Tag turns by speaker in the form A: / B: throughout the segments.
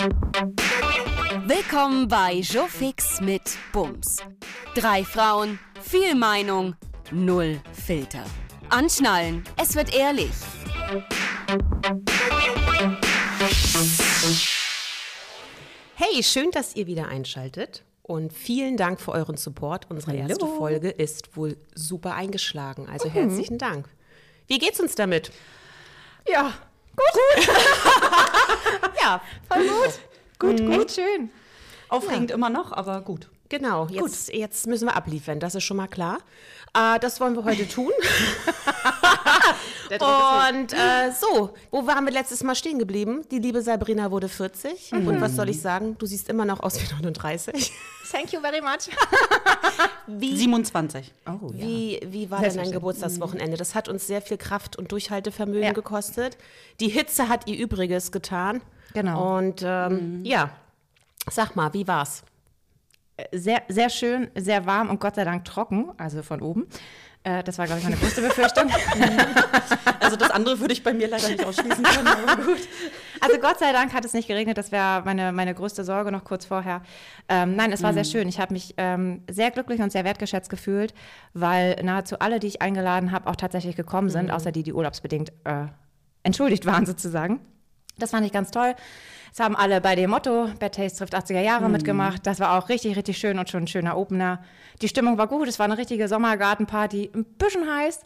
A: Willkommen bei Jofix mit Bums. 3 Frauen, viel Meinung, 0 Filter. Anschnallen, es wird ehrlich.
B: Hey, schön, dass ihr wieder einschaltet und vielen Dank für euren Support. Unsere erste Folge ist wohl super eingeschlagen, also herzlichen Dank. Wie geht's uns damit?
C: Ja, gut. Ja, voll gut, schön.
D: Aufregend immer noch, aber gut.
B: Genau, jetzt müssen wir abliefern, das ist schon mal klar. Das wollen wir heute tun. Und so, wo waren wir letztes Mal stehen geblieben? Die liebe Sabrina wurde 40. Und was soll ich sagen? Du siehst immer noch aus wie 39.
C: Thank you very much.
D: 27.
B: Oh, ja. Wie war denn dein Geburtstagswochenende? Das hat uns sehr viel Kraft und Durchhaltevermögen gekostet. Die Hitze hat ihr Übriges getan.
C: Genau.
B: Und ja, sag mal, wie war's?
C: Sehr, sehr schön, sehr warm und Gott sei Dank trocken, also von oben. Das war, glaube ich, meine größte Befürchtung.
D: Also das andere würde ich bei mir leider nicht ausschließen können, aber gut.
C: Also Gott sei Dank hat es nicht geregnet, das wäre meine größte Sorge noch kurz vorher. Nein, es war sehr schön. Ich habe mich sehr glücklich und sehr wertgeschätzt gefühlt, weil nahezu alle, die ich eingeladen habe, auch tatsächlich gekommen sind, außer die urlaubsbedingt entschuldigt waren sozusagen. Das fand ich ganz toll. Es haben alle bei dem Motto, Bad Taste trifft 80er Jahre mitgemacht. Das war auch richtig, richtig schön und schon ein schöner Opener. Die Stimmung war gut, es war eine richtige Sommergartenparty. Ein bisschen heiß,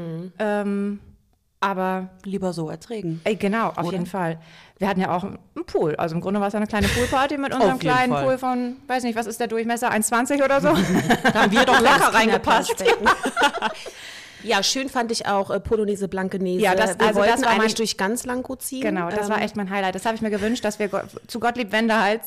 C: aber
D: Lieber so als Regen.
C: Genau, auf jeden Fall. Wir hatten ja auch einen Pool. Also im Grunde war es eine kleine Poolparty mit unserem kleinen Pool von, weiß nicht, was ist der Durchmesser, 1,20 oder so.
D: Da haben wir doch locker reingepasst.
B: Ja, schön fand ich auch Polonaise Blankenese.
C: Ja, das
B: wollten
C: war
B: eigentlich durch ganz Lanko ziehen.
C: Genau, das war echt mein Highlight. Das habe ich mir gewünscht, dass wir zu Gottlieb Wendehals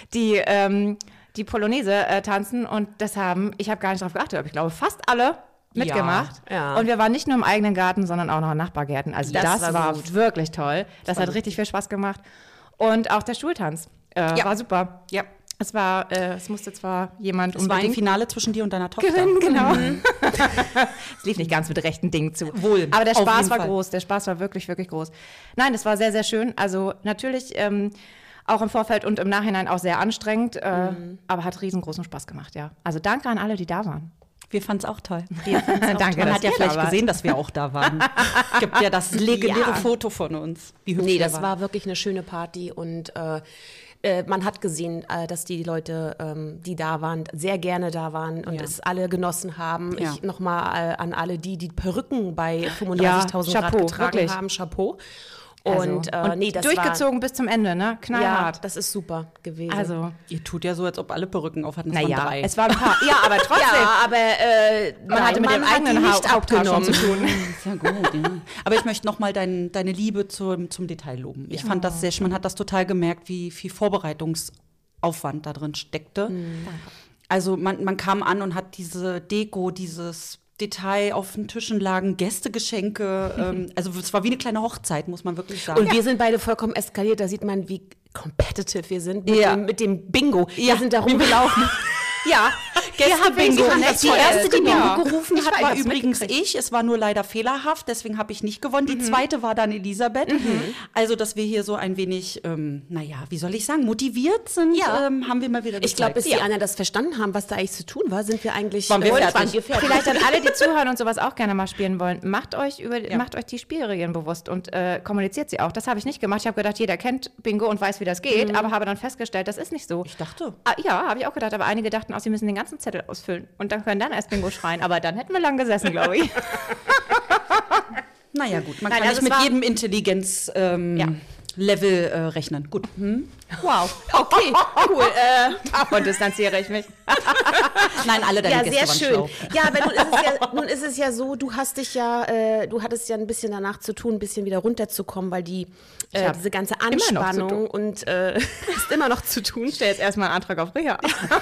C: die Polonaise tanzen. Und ich habe gar nicht darauf geachtet, aber ich glaube, fast alle mitgemacht.
B: Ja.
C: Und wir waren nicht nur im eigenen Garten, sondern auch noch in Nachbargärten. Also das war wirklich toll. Das hat richtig viel Spaß gemacht. Und auch der Stuhltanz war super.
D: Ja.
C: Es musste zwar jemand
D: Es war ein Finale zwischen dir und deiner Tochter.
C: gewinnen, genau. Es lief nicht ganz mit rechten Dingen zu.
D: Wohl,
C: aber der
D: auf
C: Spaß
D: jeden
C: war
D: Fall.
C: groß. Der Spaß war wirklich, wirklich groß. Nein, es war sehr, sehr schön. Also natürlich auch im Vorfeld und im Nachhinein auch sehr anstrengend, aber hat riesengroßen Spaß gemacht, ja. Also danke an alle, die da waren.
D: Wir fanden es auch toll.
C: Danke,
D: Man hat ja
C: ihr
D: vielleicht
C: da wart.
D: gesehen, dass wir auch da waren. Es gibt ja das legendäre Foto von uns. Wie hübsch
B: Nee,
D: wir
B: das
D: waren.
B: war wirklich eine schöne Party und man hat gesehen, dass die Leute, die da waren, sehr gerne da waren und es alle genossen haben.
D: Ja.
B: Ich nochmal an alle, die Perücken bei 35.000 Grad
C: Chapeau,
B: getragen
C: wirklich.
B: haben, Chapeau.
C: Also,
B: Und das
C: durchgezogen bis zum Ende, ne?
B: war, ja,
C: Knallhart.
B: das ist super gewesen.
C: Also,
D: Ihr tut ja so, als ob alle Perücken auf hatten. Es waren
C: naja,
D: 3.
C: es waren ein paar. Ja, aber trotzdem.
B: ja, aber
C: Man hatte mit dem eigenen Haupthaar schon zu tun.
D: Ist ja gut, ja. Aber ich möchte nochmal deine Liebe zum Detail loben. Ich fand das sehr schön. Man hat das total gemerkt, wie viel Vorbereitungsaufwand da drin steckte. Also man kam an und hat diese Deko, dieses Detail auf den Tischen lagen, Gästegeschenke. Also es war wie eine kleine Hochzeit, muss man wirklich sagen.
B: Und wir sind beide vollkommen eskaliert. Da sieht man, wie competitive wir sind
D: Ja.
B: mit dem Bingo. Wir sind da rumgelaufen.
C: Ja,
D: Gäste-Bingo. Die erste, die
C: Genau.
D: Bingo gerufen
C: Ich
D: hat,
C: weiß,
D: war
C: hab's
D: übrigens
C: mitgekriegt.
D: ich. Es war nur leider fehlerhaft, deswegen habe ich nicht gewonnen. Die zweite war dann Elisabeth. Also, dass wir hier so ein wenig, wie soll ich sagen, motiviert sind, haben wir mal wieder gezeigt.
B: Ich glaube, bis die anderen das verstanden haben, was da eigentlich zu tun war, sind wir eigentlich
D: Waren wir fertig.
B: waren wir fertig.
C: Vielleicht an alle, die zuhören und sowas auch gerne mal spielen wollen, macht euch die Spielregeln bewusst und kommuniziert sie auch. Das habe ich nicht gemacht. Ich habe gedacht, jeder kennt Bingo und weiß, wie das geht, aber habe dann festgestellt, das ist nicht so.
D: Ich dachte.
C: Ja, habe ich auch gedacht, aber einige dachten auch, sie müssen den ganzen Zettel ausfüllen und dann können dann erst Bingo schreien. Aber dann hätten wir lang gesessen, glaube ich.
D: Naja, gut, man
C: Nein,
D: kann
C: also
D: nicht
C: es
D: mit
C: war-
D: jedem Intelligenz-Level rechnen. Gut.
C: Wow, okay, cool. Davon distanziere ich mich.
D: Nein, alle deine
B: Ja,
D: Gäste
B: sehr
D: waren
B: schön.
D: schlau.
B: Ja, aber nun ist es ja so, du hattest ja ein bisschen danach zu tun, ein bisschen wieder runterzukommen, weil
C: hab
B: diese ganze
C: immer noch zu
B: Anspannung und hast immer noch zu tun.
C: Ich stelle jetzt erstmal einen Antrag auf Reha.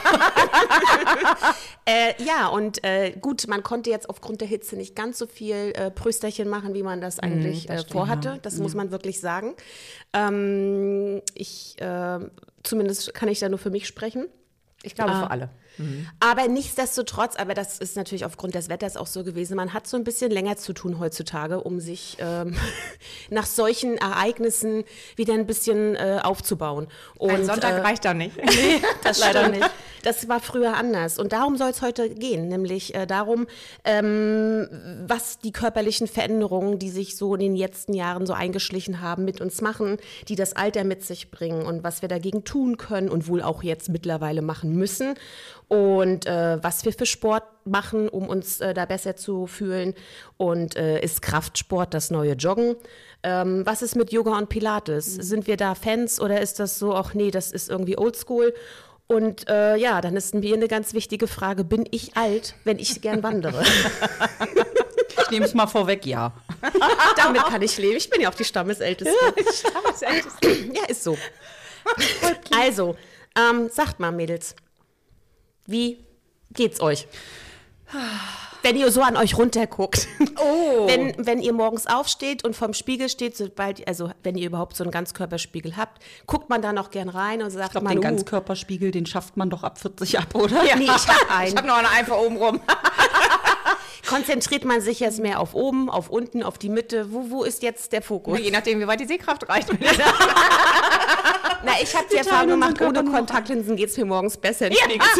B: Gut, man konnte jetzt aufgrund der Hitze nicht ganz so viel Prösterchen machen, wie man das eigentlich vorhatte. Das muss man wirklich sagen. Zumindest kann ich da nur für mich sprechen.
C: Ich glaube für alle.
B: Aber nichtsdestotrotz, aber das ist natürlich aufgrund des Wetters auch so gewesen, man hat so ein bisschen länger zu tun heutzutage, um sich nach solchen Ereignissen wieder ein bisschen aufzubauen. Und,
C: Ein Sonntag reicht da nicht.
B: Nee, das leider nicht. Das war früher anders. Und darum soll es heute gehen, nämlich darum, was die körperlichen Veränderungen, die sich so in den letzten Jahren so eingeschlichen haben, mit uns machen, die das Alter mit sich bringen und was wir dagegen tun können und wohl auch jetzt mittlerweile machen müssen. Und was wir für Sport machen, um uns da besser zu fühlen. Und ist Kraftsport das neue Joggen? Was ist mit Yoga und Pilates? Sind wir da Fans oder ist das so, ach nee, das ist irgendwie oldschool? Und ja, dann ist mir eine ganz wichtige Frage, bin ich alt, wenn ich gern wandere?
D: Ich nehme es mal vorweg, ja.
B: Damit kann ich leben. Ich bin ja auch die Stammesälteste. Ja, ist so. Also, sagt mal, Mädels, wie geht's euch? Wenn ihr so an euch runterguckt, wenn ihr morgens aufsteht und vorm Spiegel steht, also wenn ihr überhaupt so einen Ganzkörperspiegel habt, guckt man da noch gern rein und sagt,
D: Ich glaube, den Ganzkörperspiegel, den schafft man doch ab 40 ab, oder?
B: nee, ich hab einen.
C: Ich habe noch eine einfach oben rum.
B: Konzentriert man sich jetzt mehr auf oben, auf unten, auf die Mitte? Wo ist jetzt der Fokus?
C: Je nachdem, wie weit die Sehkraft reicht.
B: Na, ich habe die Erfahrung gemacht, ohne Kontaktlinsen geht es mir morgens besser.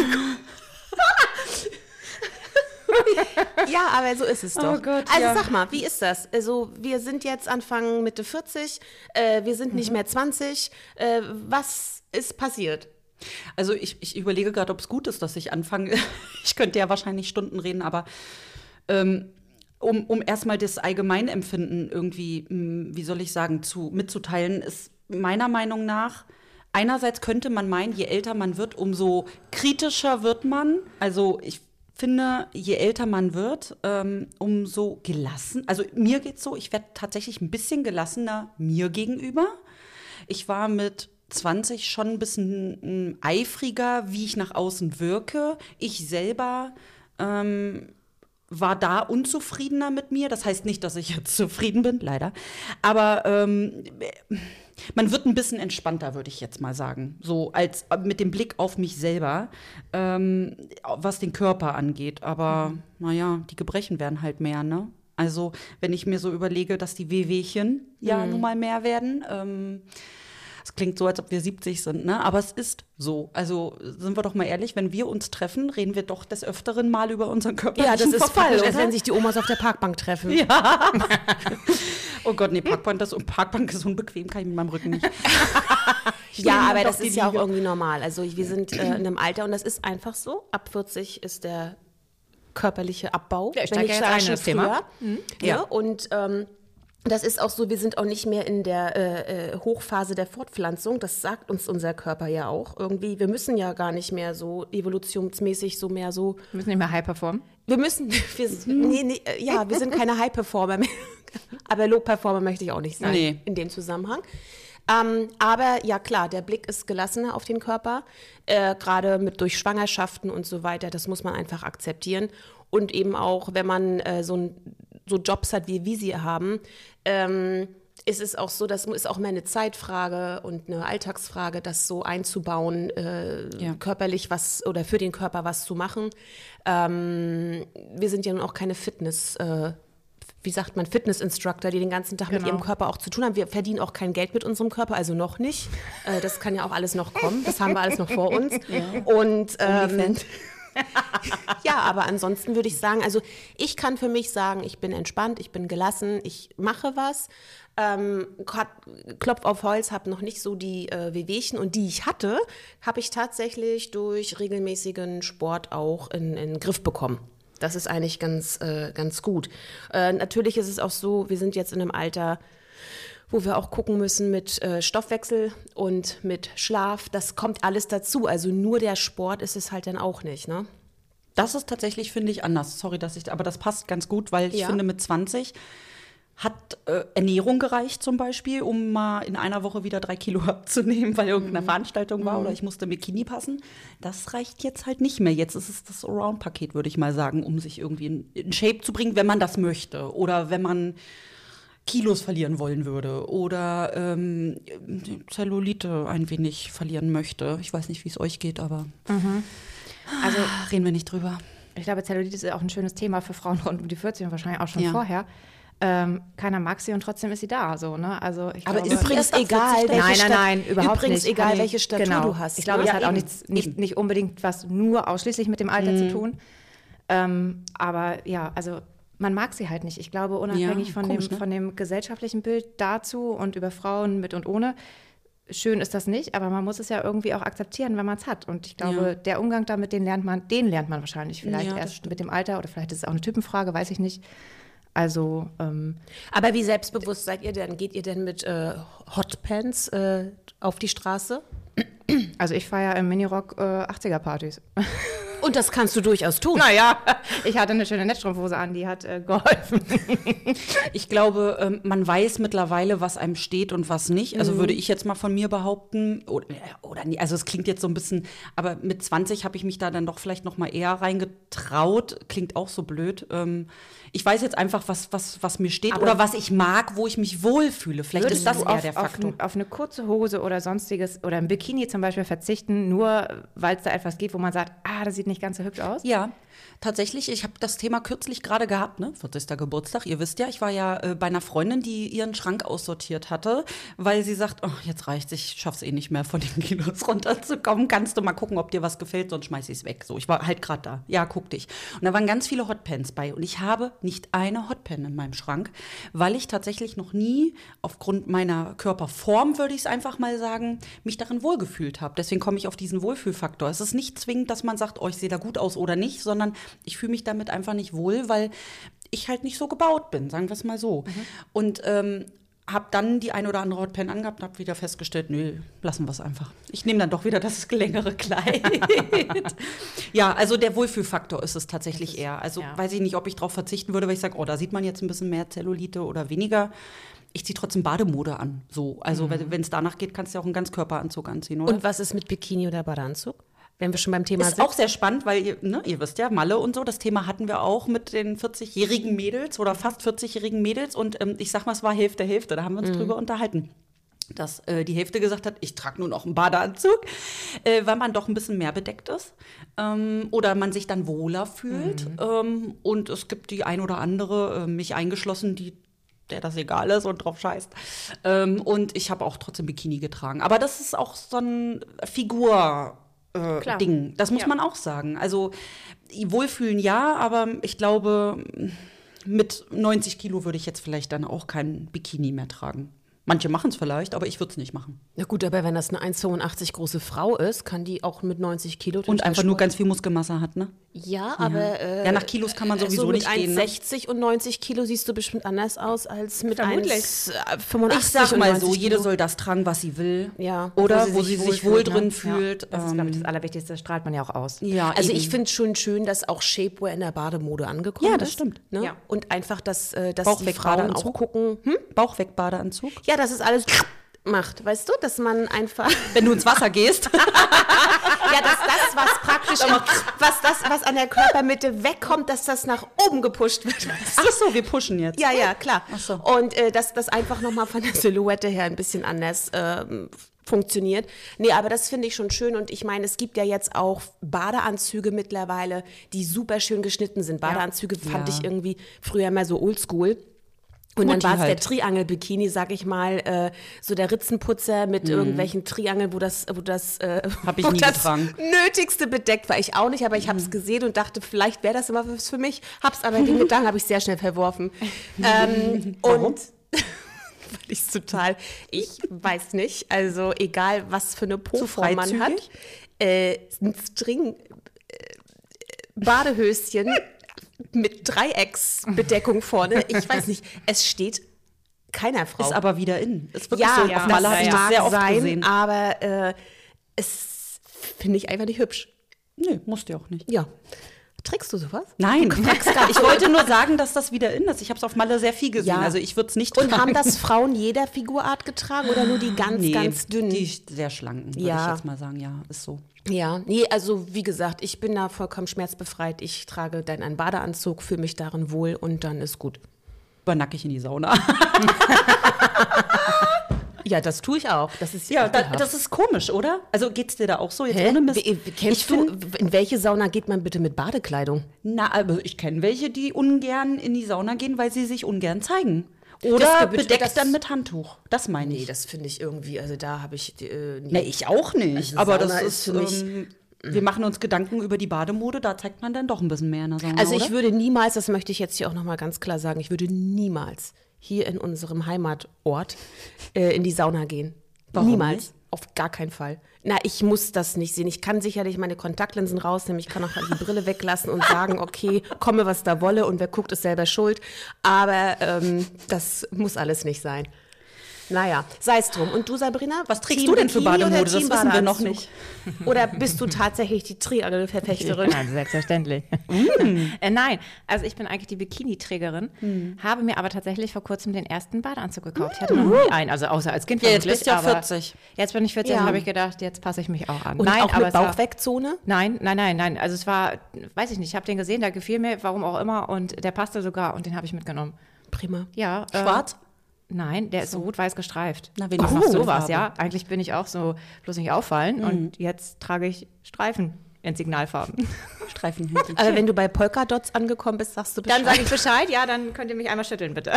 B: Ja, aber so ist es doch.
C: Oh Gott,
B: also
C: ja.
B: sag mal, wie ist das? Also wir sind jetzt Anfang Mitte 40, wir sind nicht mehr 20. Was ist passiert?
D: Also ich überlege gerade, ob es gut ist, dass ich anfange. Ich könnte ja wahrscheinlich Stunden reden, aber um erstmal das Allgemeinempfinden irgendwie, wie soll ich sagen, mitzuteilen, ist meiner Meinung nach, einerseits könnte man meinen, je älter man wird, umso kritischer wird man. Also ich finde, je älter man wird, umso gelassen. Also mir geht's so, ich werde tatsächlich ein bisschen gelassener mir gegenüber. Ich war mit 20 schon ein bisschen eifriger, wie ich nach außen wirke. Ich selber war da unzufriedener mit mir. Das heißt nicht, dass ich jetzt zufrieden bin, leider. Aber man wird ein bisschen entspannter, würde ich jetzt mal sagen. So als mit dem Blick auf mich selber, was den Körper angeht. Aber naja, die Gebrechen werden halt mehr, ne? Also wenn ich mir so überlege, dass die Wehwehchen ja nun mal mehr werden. Es klingt so, als ob wir 70 sind, ne? Aber es ist so. Also sind wir doch mal ehrlich, wenn wir uns treffen, reden wir doch des Öfteren mal über unseren Körper.
B: Ja, das ist falsch, als wenn sich die Omas auf der Parkbank treffen.
D: Ja. Oh Gott, nee, Parkbank ist unbequem, kann ich mit meinem Rücken nicht.
B: Ja, aber das ist ja auch irgendwie normal. Also wir sind in einem Alter und das ist einfach so. Ab 40 ist der körperliche Abbau.
C: Ja, ich steige jetzt ein in das Thema.
B: Ja, und das ist auch so, wir sind auch nicht mehr in der Hochphase der Fortpflanzung. Das sagt uns unser Körper ja auch irgendwie. Wir müssen ja gar nicht mehr so evolutionsmäßig
C: Wir müssen nicht mehr high performen.
B: wir sind keine High-Performer mehr. Aber Low-Performer möchte ich auch nicht sein in dem Zusammenhang. Aber ja klar, der Blick ist gelassener auf den Körper, gerade durch Schwangerschaften und so weiter. Das muss man einfach akzeptieren. Und eben auch, wenn man so Jobs hat, wie wir sie haben, ist es auch so, das ist auch mehr eine Zeitfrage und eine Alltagsfrage, das so einzubauen, körperlich was oder für den Körper was zu machen. Wir sind ja nun auch keine Fitness-Instructor, die den ganzen Tag mit ihrem Körper auch zu tun haben. Wir verdienen auch kein Geld mit unserem Körper, also noch nicht. Das kann ja auch alles noch kommen. Das haben wir alles noch vor uns. Ja. Und ja, aber ansonsten würde ich sagen, also ich kann für mich sagen, ich bin entspannt, ich bin gelassen, ich mache was. Klopf auf Holz, habe noch nicht so die Wehwehchen und die ich hatte, habe ich tatsächlich durch regelmäßigen Sport auch in den Griff bekommen. Das ist eigentlich ganz gut. Natürlich ist es auch so, wir sind jetzt in einem Alter, wo wir auch gucken müssen mit Stoffwechsel und mit Schlaf. Das kommt alles dazu. Also nur der Sport ist es halt dann auch nicht, ne?
D: Das ist tatsächlich, finde ich, anders. Sorry, aber das passt ganz gut, weil ich finde, mit 20 hat Ernährung gereicht zum Beispiel, um mal in einer Woche wieder 3 Kilo abzunehmen, weil irgendeine Veranstaltung war oder ich musste im Bikini passen. Das reicht jetzt halt nicht mehr. Jetzt ist es das Allround-Paket, würde ich mal sagen, um sich irgendwie in Shape zu bringen, wenn man das möchte. Oder wenn man Kilos verlieren wollen würde oder Zellulite ein wenig verlieren möchte. Ich weiß nicht, wie es euch geht, aber
C: Also
D: reden wir nicht drüber.
C: ich glaube, Zellulite ist auch ein schönes Thema für Frauen rund um die 40 und wahrscheinlich auch schon vorher. Keiner mag sie und trotzdem ist sie da. So, ne? Also ich
B: Aber
C: glaube,
B: ist übrigens egal,
C: nein, überhaupt
B: übrigens
C: nicht.
B: egal, welche Statur du hast.
C: Ich glaube,
B: ne?
C: das hat auch nicht unbedingt was nur ausschließlich mit dem Alter zu tun. Aber ja, also man mag sie halt nicht. Ich glaube, unabhängig von dem gesellschaftlichen Bild dazu und über Frauen mit und ohne, schön ist das nicht, aber man muss es ja irgendwie auch akzeptieren, wenn man es hat. Und ich glaube, der Umgang damit, den lernt man wahrscheinlich vielleicht erst mit dem Alter oder vielleicht ist es auch eine Typenfrage, weiß ich nicht. Also,
B: Aber wie selbstbewusst seid ihr denn? Geht ihr denn mit Hotpants auf die Straße?
C: also ich feiere im Minirock 80er-Partys.
B: Und das kannst du durchaus tun.
C: Naja, ich hatte eine schöne Netzstrumpfhose an, die hat geholfen.
D: Ich glaube, man weiß mittlerweile, was einem steht und was nicht. Also würde ich jetzt mal von mir behaupten, oder nie, also es klingt jetzt so ein bisschen, aber mit 20 habe ich mich da dann doch vielleicht noch mal eher reingetraut. Klingt auch so blöd. Ich weiß jetzt einfach, was mir steht oder was ich mag, wo ich mich wohlfühle. Vielleicht ist das eher der Faktor.
C: Auf eine kurze Hose oder sonstiges oder ein Bikini zum Beispiel verzichten, nur weil es da etwas gibt, wo man sagt, das sieht nicht ganz so hübsch aus?
D: Ja, tatsächlich. Ich habe das Thema kürzlich gerade gehabt, ne? 40. Geburtstag. Ihr wisst ja, ich war ja bei einer Freundin, die ihren Schrank aussortiert hatte, weil sie sagt, jetzt reicht's, ich schaff's eh nicht mehr, von den Kilos runterzukommen. Kannst du mal gucken, ob dir was gefällt, sonst schmeiß ich's weg. So, ich war halt gerade da. Ja, guck dich. Und da waren ganz viele Hotpants bei und ich habe nicht eine Hotpan in meinem Schrank, weil ich tatsächlich noch nie aufgrund meiner Körperform, würde ich es einfach mal sagen, mich darin wohlgefühlt habe. Deswegen komme ich auf diesen Wohlfühlfaktor. Es ist nicht zwingend, dass man sagt, ich sehe da gut aus oder nicht, sondern ich fühle mich damit einfach nicht wohl, weil ich halt nicht so gebaut bin, sagen wir es mal so. Und habe dann die ein oder andere Hotpan angehabt und habe wieder festgestellt, nö, lassen wir es einfach. Ich nehme dann doch wieder das längere Kleid. Ja, also der Wohlfühlfaktor ist es tatsächlich eher. Also weiß ich nicht, ob ich darauf verzichten würde, weil ich sage, da sieht man jetzt ein bisschen mehr Zellulite oder weniger. Ich ziehe trotzdem Bademode an. So. Also wenn es danach geht, kannst du ja auch einen Ganzkörperanzug anziehen, oder?
B: Und was ist mit Bikini oder Badeanzug? Wenn wir schon beim Thema
D: sind.
B: sind.
D: Ist auch sehr spannend, weil ihr wisst ja, Malle und so, das Thema hatten wir auch mit den 40-jährigen Mädels oder fast 40-jährigen Mädels. Und ich sag mal, es war Hälfte, da haben wir uns drüber unterhalten. Dass die Hälfte gesagt hat, ich trage nur noch einen Badeanzug, weil man doch ein bisschen mehr bedeckt ist oder man sich dann wohler fühlt. Und es gibt die ein oder andere, mich eingeschlossen, der das egal ist und drauf scheißt. Und ich habe auch trotzdem Bikini getragen. Aber das ist auch so ein Ding. Das muss man auch sagen. Also wohlfühlen ja, aber ich glaube, mit 90 Kilo würde ich jetzt vielleicht dann auch kein Bikini mehr tragen. Manche machen es vielleicht, aber ich würde es nicht machen.
B: Na gut, aber wenn das eine 1,82 große Frau ist, kann die auch mit 90 Kilo
D: und einfach nur ganz viel Muskelmasse hat, ne?
B: Ja, aber
D: nach Kilos kann man sowieso nicht gehen.
B: Mit 1,60 und 90 Kilo siehst du bestimmt anders aus als mit
C: 1,85.
D: Ich sag mal so, jede soll das tragen, was sie will.
B: Ja.
D: Oder wo sie sich wohl drin fühlt.
C: Das ist, glaube ich, das Allerwichtigste. Das strahlt man ja auch aus.
B: Ja, also ich finde es schon schön, dass auch Shapewear in der Bademode angekommen ist.
D: Ja, das stimmt.
B: Ne?
C: Ja.
B: Und einfach, dass die Frauen auch gucken.
D: Bauchweg-Badeanzug?
B: Ja, dass es alles macht, weißt du, dass man einfach
D: wenn du ins Wasser gehst.
B: Ja, dass das, was praktisch, was an der Körpermitte wegkommt, dass das nach oben gepusht wird. Weißt du?
D: Ach so, wir pushen jetzt.
B: Ja, klar.
D: Ach so.
B: Und dass das einfach nochmal von der Silhouette her ein bisschen anders funktioniert. Nee, aber das finde ich schon schön. Und ich meine, es gibt ja jetzt auch Badeanzüge mittlerweile, die super schön geschnitten sind. Badeanzüge fand ich irgendwie früher mal so oldschool. Und dann war es der Triangel-Bikini, sag ich mal, so der Ritzenputzer mit irgendwelchen Triangeln, wo das
D: hab ich nie getragen.
B: Nötigste bedeckt war. Ich auch nicht, aber ich habe es gesehen und dachte, vielleicht wäre das immer was für mich. Hab's aber den Gedanken habe ich sehr schnell verworfen.
D: Warum?
B: Und weil ich ich weiß nicht, also egal was für eine Po-Form man hat, ein String Badehöschen mit Dreiecksbedeckung vorne. Ich weiß nicht, es steht keiner Frau.
D: Ist aber wieder in. Ist wirklich
B: ja,
D: so. Auf Malle habe ich das sehr oft gesehen.
B: Aber es finde ich einfach nicht hübsch.
D: Nee, musst du auch nicht.
B: Ja. Trägst du sowas?
D: Nein, ich wollte nur sagen, dass das wieder in ist. Ich habe es auf Malle sehr viel gesehen, also ich würde es nicht tragen.
B: Und haben das Frauen jeder Figurart getragen oder nur die ganz dünnen?
D: Die sehr schlanken, würde ich jetzt mal sagen, ja, ist so.
B: Ja, nee, also wie gesagt, ich bin da vollkommen schmerzbefreit. Ich trage dann einen Badeanzug, fühle mich darin wohl und dann ist gut.
D: super nackig in die Sauna.
B: Ja, das tue ich auch. Das ist
D: das ist komisch, oder? Also geht's dir da auch so? Jetzt ohne Mist.
B: Kennst du, in welche Sauna geht man bitte mit Badekleidung?
D: Na, also ich kenne welche, die ungern in die Sauna gehen, weil sie sich ungern zeigen. Oder bedeckt dann mit Handtuch. Das meine ich.
B: Nee, das finde ich irgendwie, also da habe ich...
D: Nee, ich auch nicht.
B: Also
D: aber
B: Sauna
D: das ist
B: für mich...
D: wir machen uns Gedanken über die Bademode, da zeigt man dann doch ein bisschen mehr in der Sauna,
B: Also ich
D: oder?
B: würde niemals, das möchte ich jetzt hier auch nochmal ganz klar sagen, ich würde niemals hier in unserem Heimatort in die Sauna gehen.
D: Warum
B: Niemals.
D: nicht?
B: Auf gar keinen Fall. Na, ich muss das nicht sehen. Ich kann sicherlich meine Kontaktlinsen rausnehmen, ich kann auch die Brille weglassen und sagen, okay, komme, was da wolle und wer guckt, ist selber schuld. Aber das muss alles nicht sein. Naja, sei es drum. Und du, Sabrina?
D: Was trägst du denn für Bademode? Das wissen wir noch nicht.
B: Oder bist du tatsächlich die Triangelverfechterin?
C: Ja, selbstverständlich. Nein, also ich bin eigentlich die Bikini-Trägerin, habe mir aber tatsächlich vor kurzem den ersten Badeanzug gekauft. Ich hatte noch nie einen, also außer als Kind.
D: Ja, jetzt
C: vermutlich,
D: bist du ja
C: aber
D: 40.
C: Jetzt bin ich 40
B: Ja.
C: und habe ich gedacht, jetzt passe ich mich auch an.
B: Und
C: nein,
B: auch
C: aber
B: mit
C: es war-
B: Bauchwegzone?
C: Nein. Also es war, weiß ich nicht, ich habe den gesehen, der gefiel mir, warum auch immer, und der passte sogar und den habe ich mitgenommen.
B: Prima.
C: Ja.
D: Schwarz?
C: Nein, der ist so rot-weiß gestreift.
D: Na, wenigstens
C: Ach,
D: so
C: sowas,
D: Farbe.
C: ja. Eigentlich bin ich auch so, bloß nicht auffallen. Und jetzt trage ich Streifen in Signalfarben.
D: Streifenhändchen.
B: Aber wenn du bei Polkadots angekommen bist, sagst du Bescheid.
C: Dann sage ich Bescheid, ja, dann könnt ihr mich einmal schütteln, bitte.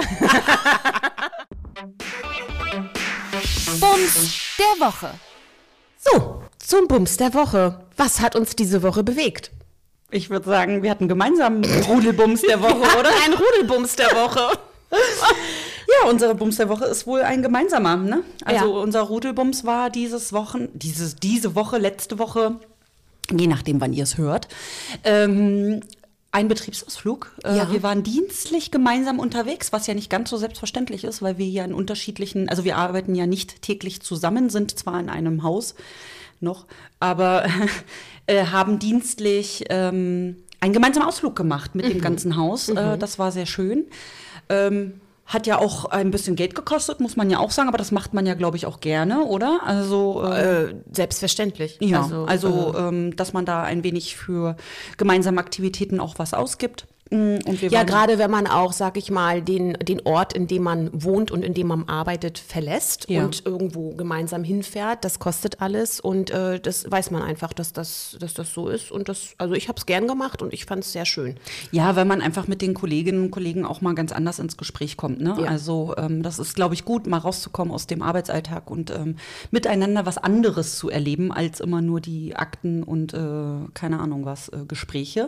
A: Bums der Woche.
B: So, zum Bums der Woche. Was hat uns diese Woche bewegt?
D: Ich würde sagen, wir hatten gemeinsam einen Rudelbums der Woche, oder?
B: Ein Rudelbums der Woche.
D: Ja, unser Bums der Woche ist wohl ein gemeinsamer, ne? Also
B: Ja.
D: unser Rudelbums war diese Woche, letzte Woche, je nachdem, wann ihr es hört, ein Betriebsausflug.
B: Ja.
D: Wir waren dienstlich gemeinsam unterwegs, was ja nicht ganz so selbstverständlich ist, weil wir ja in unterschiedlichen, also wir arbeiten ja nicht täglich zusammen, sind zwar in einem Haus noch, aber haben dienstlich einen gemeinsamen Ausflug gemacht mit dem ganzen Haus. Das war sehr schön. Hat ja auch ein bisschen Geld gekostet, muss man ja auch sagen, aber das macht man ja, glaube ich, auch gerne, oder? Also
B: Selbstverständlich.
D: ja, dass man da ein wenig für gemeinsame Aktivitäten auch was ausgibt. Und wir
B: Ja,
D: waren-
B: gerade wenn man auch, sag ich mal, den Ort, in dem man wohnt und in dem man arbeitet, verlässt
D: Ja.
B: und irgendwo gemeinsam hinfährt, das kostet alles und das weiß man einfach, dass das so ist. Und also ich habe es gern gemacht und ich fand es sehr schön.
D: Ja, weil man einfach mit den Kolleginnen und Kollegen auch mal ganz anders ins Gespräch kommt. Ne?
B: Ja.
D: Also das ist, glaube ich, gut, mal rauszukommen aus dem Arbeitsalltag und miteinander was anderes zu erleben, als immer nur die Akten und keine Ahnung was, Gespräche.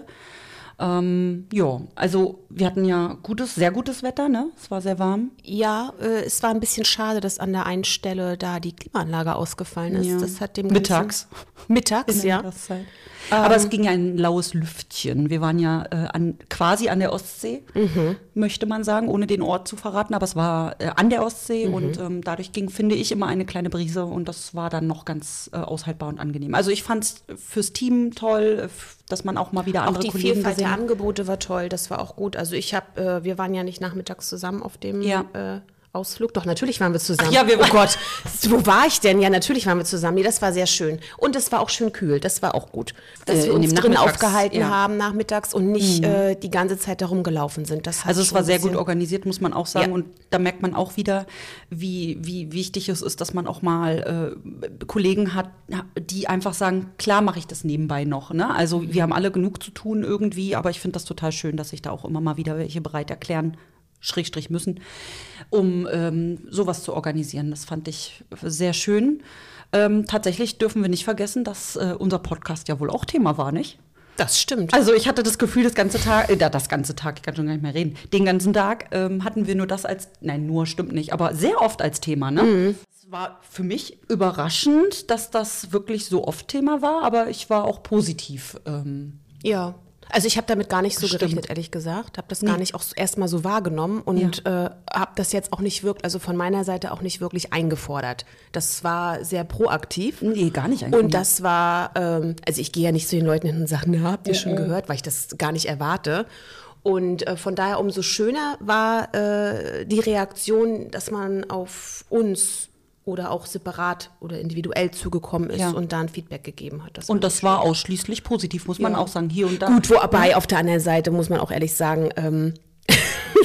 D: Ja, also wir hatten ja sehr gutes Wetter, ne? Es war sehr warm.
B: Ja, es war ein bisschen schade, dass an der einen Stelle da die Klimaanlage ausgefallen ist.
D: Ja.
B: Das hat dem
D: Mittags.
B: Mittags, ja.
D: Aber es ging ja ein laues Lüftchen. Wir waren ja quasi an der Ostsee, möchte man sagen, ohne den Ort zu verraten. Aber es war an der Ostsee und dadurch ging, finde ich, immer eine kleine Brise und das war dann noch ganz aushaltbar und angenehm. Also ich fand es fürs Team toll, dass man auch mal wieder
B: Auch
D: andere
B: die
D: Kollegen
B: Vielfalt der
D: gesehen hat.
B: Angebote war toll, das war auch gut. Also wir waren ja nicht nachmittags zusammen auf dem
D: Ja.
B: Ausflug. Doch, natürlich waren wir zusammen.
D: Ach ja, wir
B: oh
D: waren-
B: Gott, wo war ich denn? Ja, natürlich waren wir zusammen. Nee, das war sehr schön. Und es war auch schön kühl, das war auch gut. Dass wir
D: in
B: uns
D: dem
B: drin
D: Nachmittags-
B: aufgehalten
D: ja.
B: haben nachmittags und nicht die ganze Zeit da rumgelaufen sind. Das hat
D: Also es
B: schon
D: war
B: ein
D: sehr gut
B: bisschen-
D: organisiert, muss man auch sagen.
B: Ja.
D: Und da merkt man auch wieder, wie wichtig es ist, dass man auch mal Kollegen hat, die einfach sagen, klar mache ich das nebenbei noch. Ne? Also wir haben alle genug zu tun irgendwie, aber ich finde das total schön, dass sich da auch immer mal wieder welche bereit erklären, Schrägstrich müssen, um sowas zu organisieren. Das fand ich sehr schön. Tatsächlich dürfen wir nicht vergessen, dass unser Podcast ja wohl auch Thema war, nicht?
B: Das stimmt.
D: Also ich hatte das Gefühl, ich kann schon gar nicht mehr reden. Den ganzen Tag hatten wir nur das nein, nur stimmt nicht, aber sehr oft als Thema, ne? Es war für mich überraschend, dass das wirklich so oft Thema war, aber ich war auch positiv.
B: Ja. Also ich habe damit gar nicht so
D: Gestimmt.
B: gerechnet, ehrlich gesagt. Habe das gar nicht auch erstmal so wahrgenommen und habe das jetzt auch nicht wirklich, also von meiner Seite auch nicht wirklich eingefordert. Das war sehr proaktiv.
D: Nee, gar nicht eigentlich.
B: Und das war, also ich gehe ja nicht zu den Leuten hin und sage, na, habt ihr schon gehört, weil ich das gar nicht erwarte. Und von daher umso schöner war die Reaktion, dass man auf uns oder auch separat oder individuell zugekommen ist
D: Ja.
B: und da ein Feedback gegeben hat.
D: Und das war ausschließlich positiv, muss man auch sagen, hier und da.
B: Gut, wobei auf der anderen Seite muss man auch ehrlich sagen,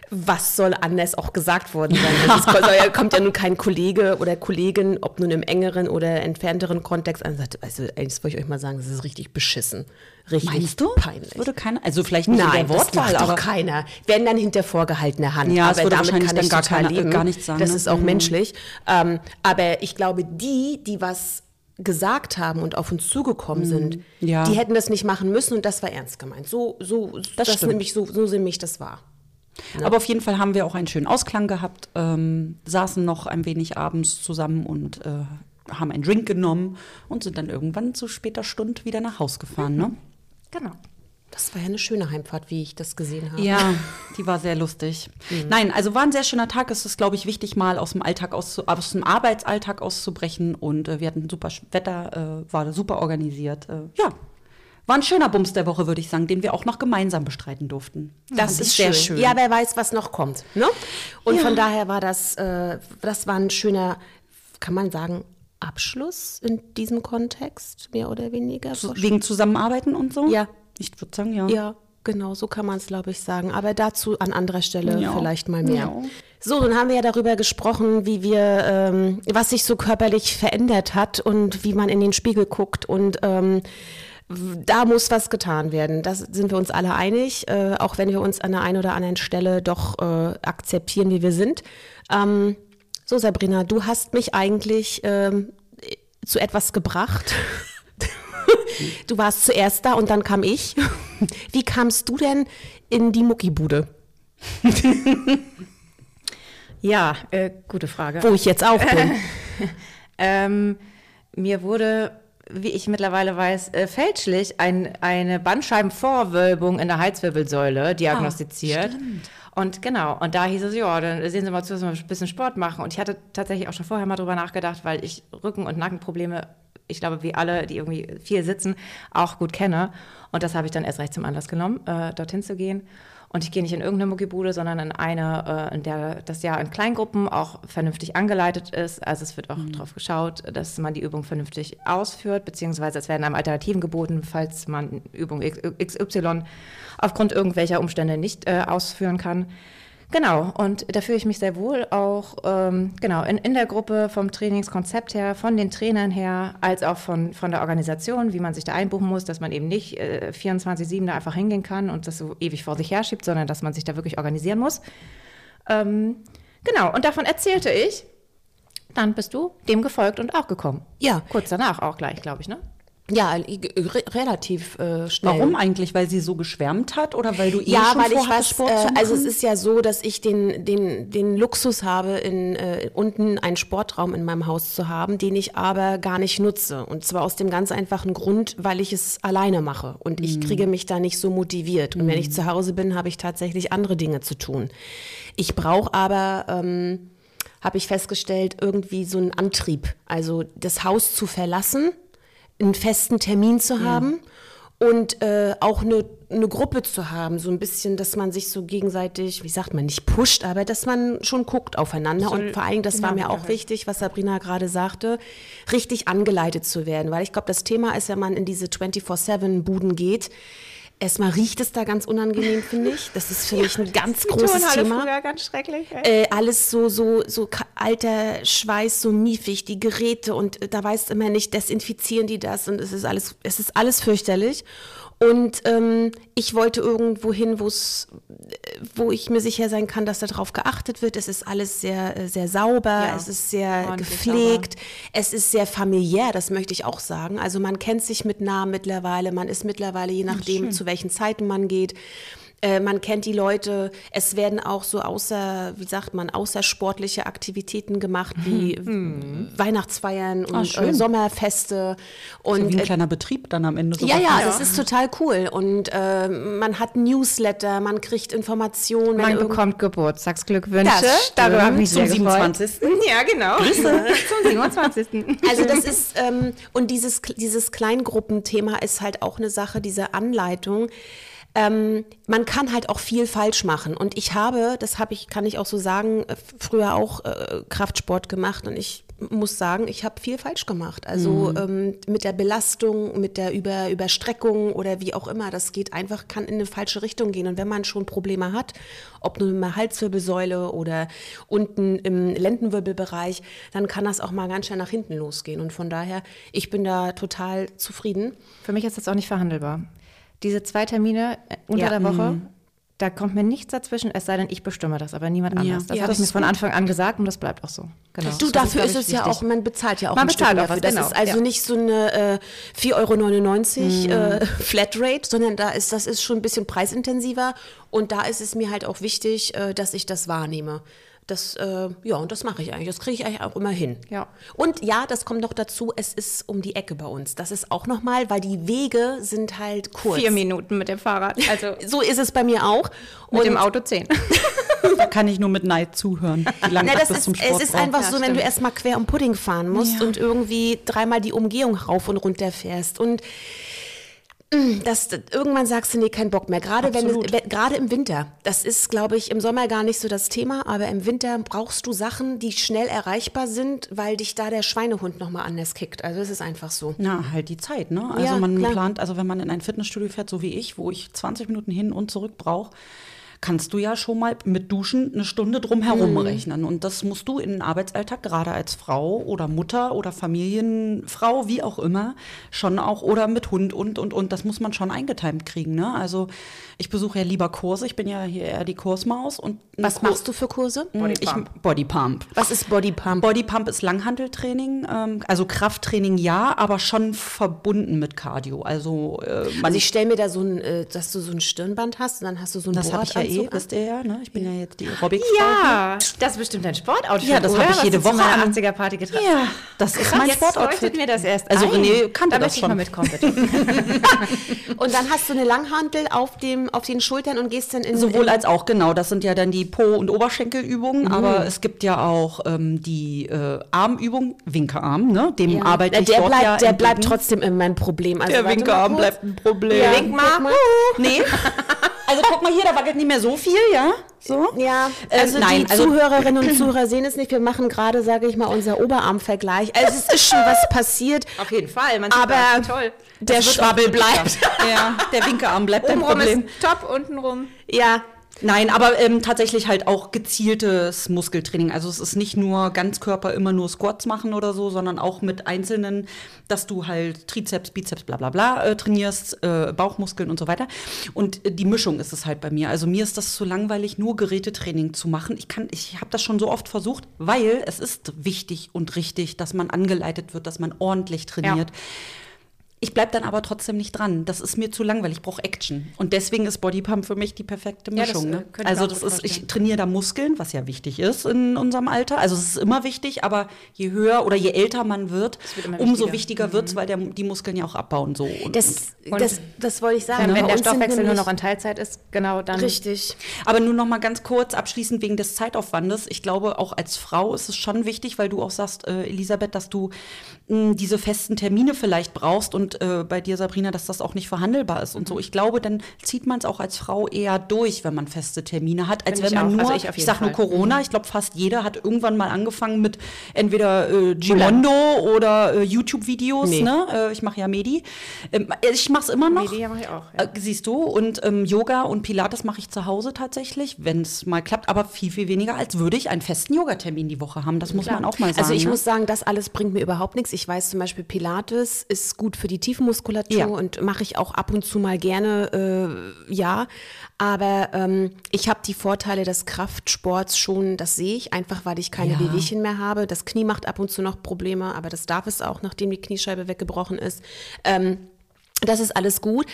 B: was soll anders auch gesagt worden sein? Also es kommt ja nun kein Kollege oder Kollegin, ob nun im engeren oder entfernteren Kontext an und sagt, also das wollte ich euch mal sagen, das ist richtig beschissen. Richtig
D: Meinst du?
B: Peinlich.
D: Das würde keiner, also vielleicht nicht in der Wortwahl,
B: das macht
D: aber
B: doch keiner. Wenn dann hinter vorgehaltener Hand.
D: Ja,
B: aber
D: es würde
B: damit
D: wahrscheinlich
B: kann
D: dann
B: ich
D: gar
B: total
D: keiner-
B: leben.
D: gar nichts sagen,
B: Das
D: ne?
B: ist auch menschlich. Aber ich glaube, die was gesagt haben und auf uns zugekommen sind,
D: Ja.
B: die hätten das nicht machen müssen und das war ernst gemeint. Das
D: stimmt.
B: nämlich so nehme ich das wahr.
D: Aber auf jeden Fall haben wir auch einen schönen Ausklang gehabt, saßen noch ein wenig abends zusammen und haben einen Drink genommen und sind dann irgendwann zu später Stunde wieder nach Haus gefahren, ne?
C: Genau.
B: Das war ja eine schöne Heimfahrt, wie ich das gesehen habe.
D: Ja, die war sehr lustig. Nein, also war ein sehr schöner Tag. Es ist, glaube ich, wichtig, mal aus dem Arbeitsalltag auszubrechen. Und wir hatten super Wetter, war super organisiert. Ja, war ein schöner Bums der Woche, würde ich sagen, den wir auch noch gemeinsam bestreiten durften.
B: Das ist sehr schön. Ja, wer weiß, was noch kommt. Ne? Und von daher war das war ein schöner, kann man sagen, Abschluss in diesem Kontext, mehr oder weniger.
D: Wegen Zusammenarbeiten und so?
B: Ja.
D: Ich würde sagen, ja.
B: Ja, genau, so kann man es, glaube ich, sagen. Aber dazu an anderer Stelle
D: Ja.
B: vielleicht mal mehr.
D: Ja.
B: So, dann haben wir ja darüber gesprochen, wie wir, was sich so körperlich verändert hat und wie man in den Spiegel guckt. Und da muss was getan werden. Da sind wir uns alle einig, auch wenn wir uns an der einen oder anderen Stelle doch akzeptieren, wie wir sind. So, Sabrina, du hast mich eigentlich zu etwas gebracht. Du warst zuerst da und dann kam ich. Wie kamst du denn in die Muckibude?
C: Ja, gute Frage.
B: Wo ich jetzt auch bin.
C: Mir wurde, wie ich mittlerweile weiß, fälschlich eine Bandscheibenvorwölbung in der Halswirbelsäule diagnostiziert.
D: Stimmt.
C: Und genau, und da hieß es, ja, dann sehen Sie mal zu, dass wir ein bisschen Sport machen. Und ich hatte tatsächlich auch schon vorher mal drüber nachgedacht, weil ich Rücken- und Nackenprobleme, ich glaube, wie alle, die irgendwie viel sitzen, auch gut kenne. Und das habe ich dann erst recht zum Anlass genommen, dorthin zu gehen. Und ich gehe nicht in irgendeine Muckibude, sondern in eine, in der das ja in Kleingruppen auch vernünftig angeleitet ist. Also es wird auch darauf geschaut, dass man die Übung vernünftig ausführt, beziehungsweise es werden einem Alternativen geboten, falls man Übung XY aufgrund irgendwelcher Umstände nicht ausführen kann. Genau, und da fühle ich mich sehr wohl auch genau in der Gruppe vom Trainingskonzept her, von den Trainern her, als auch von der Organisation, wie man sich da einbuchen muss, dass man eben nicht 24/7 da einfach hingehen kann und das so ewig vor sich her schiebt, sondern dass man sich da wirklich organisieren muss. Genau, und davon erzählte ich. Dann bist du dem gefolgt und auch gekommen.
B: Ja.
C: Kurz danach auch gleich, glaube ich, ne?
B: Ja, relativ schnell.
D: Warum eigentlich? Weil sie so geschwärmt hat oder weil du
B: Ja,
D: schon
B: weil ich
D: vorhattest, Sport zu machen?
B: also es ist ja so, dass ich den Luxus habe, unten einen Sportraum in meinem Haus zu haben, den ich aber gar nicht nutze. Und zwar aus dem ganz einfachen Grund, weil ich es alleine mache. Und ich kriege mich da nicht so motiviert. Und wenn ich zu Hause bin, habe ich tatsächlich andere Dinge zu tun. Ich brauche aber, habe ich festgestellt, irgendwie so einen Antrieb. Also das Haus zu verlassen, einen festen Termin zu haben und auch eine Gruppe zu haben, so ein bisschen, dass man sich so gegenseitig, wie sagt man, nicht pusht, aber dass man schon guckt aufeinander und vor allem, das war mir auch wichtig, was Sabrina gerade sagte, richtig angeleitet zu werden, weil ich glaube, das Thema ist, wenn man in diese 24/7-Buden geht, erstmal riecht es da ganz unangenehm, finde ich. Das ist für mich ein ganz großes Thema.
C: Früher ganz schrecklich.
B: Alles so alter Schweiß, so miefig, die Geräte und da weißt du immer nicht, desinfizieren die das und es ist alles fürchterlich. Und ich wollte irgendwo hin, wo ich mir sicher sein kann, dass darauf geachtet wird. Es ist alles sehr, sehr sauber, es ist sehr gepflegt, es ist sehr familiär, das möchte ich auch sagen. Also man kennt sich mit Namen mittlerweile, man ist mittlerweile, je nachdem, zu welchen Zeiten man geht. Man kennt die Leute, es werden auch so außersportliche Aktivitäten gemacht, wie Weihnachtsfeiern und Sommerfeste. Und,
D: so wie ein kleiner Betrieb dann am Ende.
B: Ja, das ist total cool. Und man hat Newsletter, man kriegt Informationen.
C: Man bekommt Geburtstagsglückwünsche.
B: Das
C: Darüber habe ich mich
D: zum
C: sehr gefreut.
D: 27.
C: Ja, genau. Zum 27.
B: Also das ist, und dieses Kleingruppenthema ist halt auch eine Sache, diese Anleitung. Man kann halt auch viel falsch machen. Und kann ich auch so sagen, früher auch Kraftsport gemacht und ich muss sagen, ich habe viel falsch gemacht. Also mit der Belastung, mit der Überstreckung oder wie auch immer, das geht einfach, kann in eine falsche Richtung gehen. Und wenn man schon Probleme hat, ob nur in der Halswirbelsäule oder unten im Lendenwirbelbereich, dann kann das auch mal ganz schnell nach hinten losgehen. Und von daher, ich bin da total zufrieden.
C: Für mich ist das auch nicht verhandelbar. Diese 2 Termine unter der Woche, da kommt mir nichts dazwischen, es sei denn, ich bestimme das, aber niemand anders. Das habe ich mir von Anfang an gesagt und das bleibt auch so. Genau.
B: Du, dafür ist es ja auch, man bezahlt ja auch
C: man
B: ein Stück
C: bezahlt auch
B: dafür.
C: was,
B: Das ist also nicht so eine 4,99 € Flatrate, sondern das ist schon ein bisschen preisintensiver und da ist es mir halt auch wichtig, dass ich das wahrnehme. Und das mache ich eigentlich. Das kriege ich eigentlich auch immer hin.
C: Ja.
B: Und ja, das kommt noch dazu, es ist um die Ecke bei uns. Das ist auch nochmal, weil die Wege sind halt kurz.
C: 4 Minuten mit dem Fahrrad. Also
B: so ist es bei mir auch.
C: mit dem Auto 10.
D: Da kann ich nur mit Neid zuhören, wie lange das bis zum Sport
B: es ist
D: braucht.
B: einfach so, wenn du erstmal quer um Pudding fahren musst und irgendwie 3-mal die Umgehung rauf und runter fährst und irgendwann sagst du, nee, kein Bock mehr. Gerade im Winter. Das ist, glaube ich, im Sommer gar nicht so das Thema, aber im Winter brauchst du Sachen, die schnell erreichbar sind, weil dich da der Schweinehund nochmal anders kickt. Also es ist einfach so.
D: Na, halt die Zeit, ne? Also
B: Ja,
D: man
B: klar.
D: plant, also wenn man in ein Fitnessstudio fährt, so wie ich, wo ich 20 Minuten hin und zurück brauche, kannst du ja schon mal mit Duschen eine Stunde drum herum rechnen. Und das musst du in den Arbeitsalltag, gerade als Frau oder Mutter oder Familienfrau, wie auch immer, schon auch, oder mit Hund und. Das muss man schon eingetimt kriegen, ne? Also ich besuche ja lieber Kurse, ich bin ja hier eher die Kursmaus. Und
B: Was machst du für Kurse?
D: Body Pump.
B: Was ist Body Pump?
D: Body Pump ist Langhanteltraining, also Krafttraining ja, aber schon verbunden mit Cardio. Also,
B: Also ich stelle mir da dass du so ein Stirnband hast und dann hast du so ein
D: das habe ich ja
B: Bohrdanzug an.
D: wisst ihr ja, ne? Ich bin ja jetzt die Aerobic-Frau.
C: Ja, das ist bestimmt ein Sportoutfit.
D: Ja, das
C: oder?
D: habe ich
C: Was
D: jede
C: du zu
D: Woche
C: meiner
D: an.
C: 80er-Party getragen.
D: Ja, das ist mein
C: Jetzt leuchtet
D: Sportoutfit.
C: mir das erst
D: Also
C: ein.
D: René kannte
C: da
D: das
C: möchte ich
D: schon.
C: mal mitkommen, bitte.
B: Und dann hast du eine Langhantel auf den Schultern und gehst dann
D: Sowohl als auch, genau. Das sind ja dann die Po- und Oberschenkelübungen, aber es gibt ja auch die Armübung, Winkearm, ne? Dem arbeite ich dort ja
B: der
D: entgegen.
B: bleibt trotzdem immer ein Problem. Also,
D: Der
B: warte mal
D: Winkearm
B: kurz.
D: bleibt ein Problem.
B: Ja,
C: Wink mal.
B: guck mal.
D: Nee. Also guck mal hier, da wackelt nicht mehr so viel, ja? So?
B: Ja, also
D: nein,
B: die
D: also-
B: Zuhörerinnen und Zuhörer sehen es nicht. Wir machen gerade, sage ich mal, unser Oberarmvergleich. Also es ist schon was passiert.
C: Auf jeden Fall. Man sieht
B: Aber
C: das. Toll.
B: der Schwabbel bleibt.
D: Ja, der Winkearm bleibt ein
C: Obenrum
D: Problem.
C: ist top, untenrum.
B: Ja,
D: Nein, aber tatsächlich halt auch gezieltes Muskeltraining. Also es ist nicht nur Ganzkörper immer nur Squats machen oder so, sondern auch mit einzelnen, dass du halt Trizeps, Bizeps, bla bla bla trainierst, Bauchmuskeln und so weiter. Und die Mischung ist es halt bei mir. Also mir ist das zu langweilig, nur Gerätetraining zu machen. Ich habe das schon so oft versucht, weil es ist wichtig und richtig, dass man angeleitet wird, dass man ordentlich trainiert. Ja. Ich bleibe dann aber trotzdem nicht dran. Das ist mir zu langweilig. Ich brauche Action. Und deswegen ist Bodypump für mich die perfekte Mischung.
C: das,
D: Ne?
C: könnte ich
D: Also
C: mir auch
D: das
C: gut
D: ist, ich
C: vorstellen.
D: trainiere da Muskeln, was ja wichtig ist in unserem Alter. Also es ist immer wichtig, aber je höher oder je älter man wird,
C: wird immer
D: umso
C: wichtiger.
D: wichtiger wird es, weil die Muskeln ja auch abbauen. So.
B: das wollte ich sagen.
C: Wenn
B: Bei
C: der
B: uns sind
C: Stoffwechsel nur
B: nämlich-
C: noch in Teilzeit ist, genau dann.
B: Richtig.
D: Aber nur noch mal ganz kurz abschließend wegen des Zeitaufwandes. Ich glaube, auch als Frau ist es schon wichtig, weil du auch sagst, Elisabeth, dass du diese festen Termine vielleicht brauchst und bei dir, Sabrina, dass das auch nicht verhandelbar ist und so. Ich glaube, dann zieht man es auch als Frau eher durch, wenn man feste Termine hat, als
C: Finde
D: wenn man
C: ich auch.
D: nur,
C: Also ich auf jeden
D: sag nur
C: Fall.
D: Corona, ich glaube, fast jeder hat irgendwann mal angefangen mit entweder Gimondo oder YouTube-Videos,
B: Nee.
D: ne? Ich mache ja Medi. Ich mache es immer noch.
C: Media mache ich auch. Ja.
D: Siehst du, und Yoga und Pilates mache ich zu Hause tatsächlich, wenn es mal klappt, aber viel, viel weniger, als würde ich einen festen Yogatermin die Woche haben. Das muss man auch mal sagen.
B: Also ich
D: ne?
B: muss sagen, das alles bringt mir überhaupt nichts. Ich weiß zum Beispiel, Pilates ist gut für die Tiefenmuskulatur
D: Ja.
B: und mache ich auch ab und zu mal gerne, ja. Aber ich habe die Vorteile des Kraftsports schon, das sehe ich, einfach weil ich keine Wehwehchen mehr habe. Das Knie macht ab und zu noch Probleme, aber das darf es auch, nachdem die Kniescheibe weggebrochen ist. Das ist alles gut.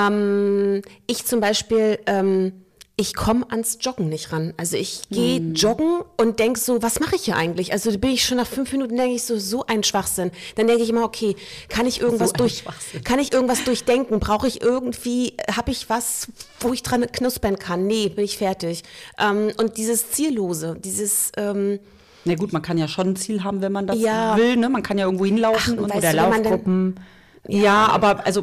B: Ich zum Beispiel, ich komme ans Joggen nicht ran. Also ich gehe joggen und denke so, was mache ich hier eigentlich? Also bin ich schon nach 5 Minuten, denke ich so ein Schwachsinn. Dann denke ich immer, okay, kann ich irgendwas durchdenken? Brauche ich irgendwie, habe ich was, wo ich dran knuspern kann? Nee, bin ich fertig. Und dieses Ziellose,
D: Na gut, man kann ja schon ein Ziel haben, wenn man das
B: Ja.
D: will. Ne? Man kann ja irgendwo hinlaufen.
B: Ach,
D: und
B: weißt
C: Oder
B: du, wenn man dann-
C: Laufgruppen.
D: Ja, aber also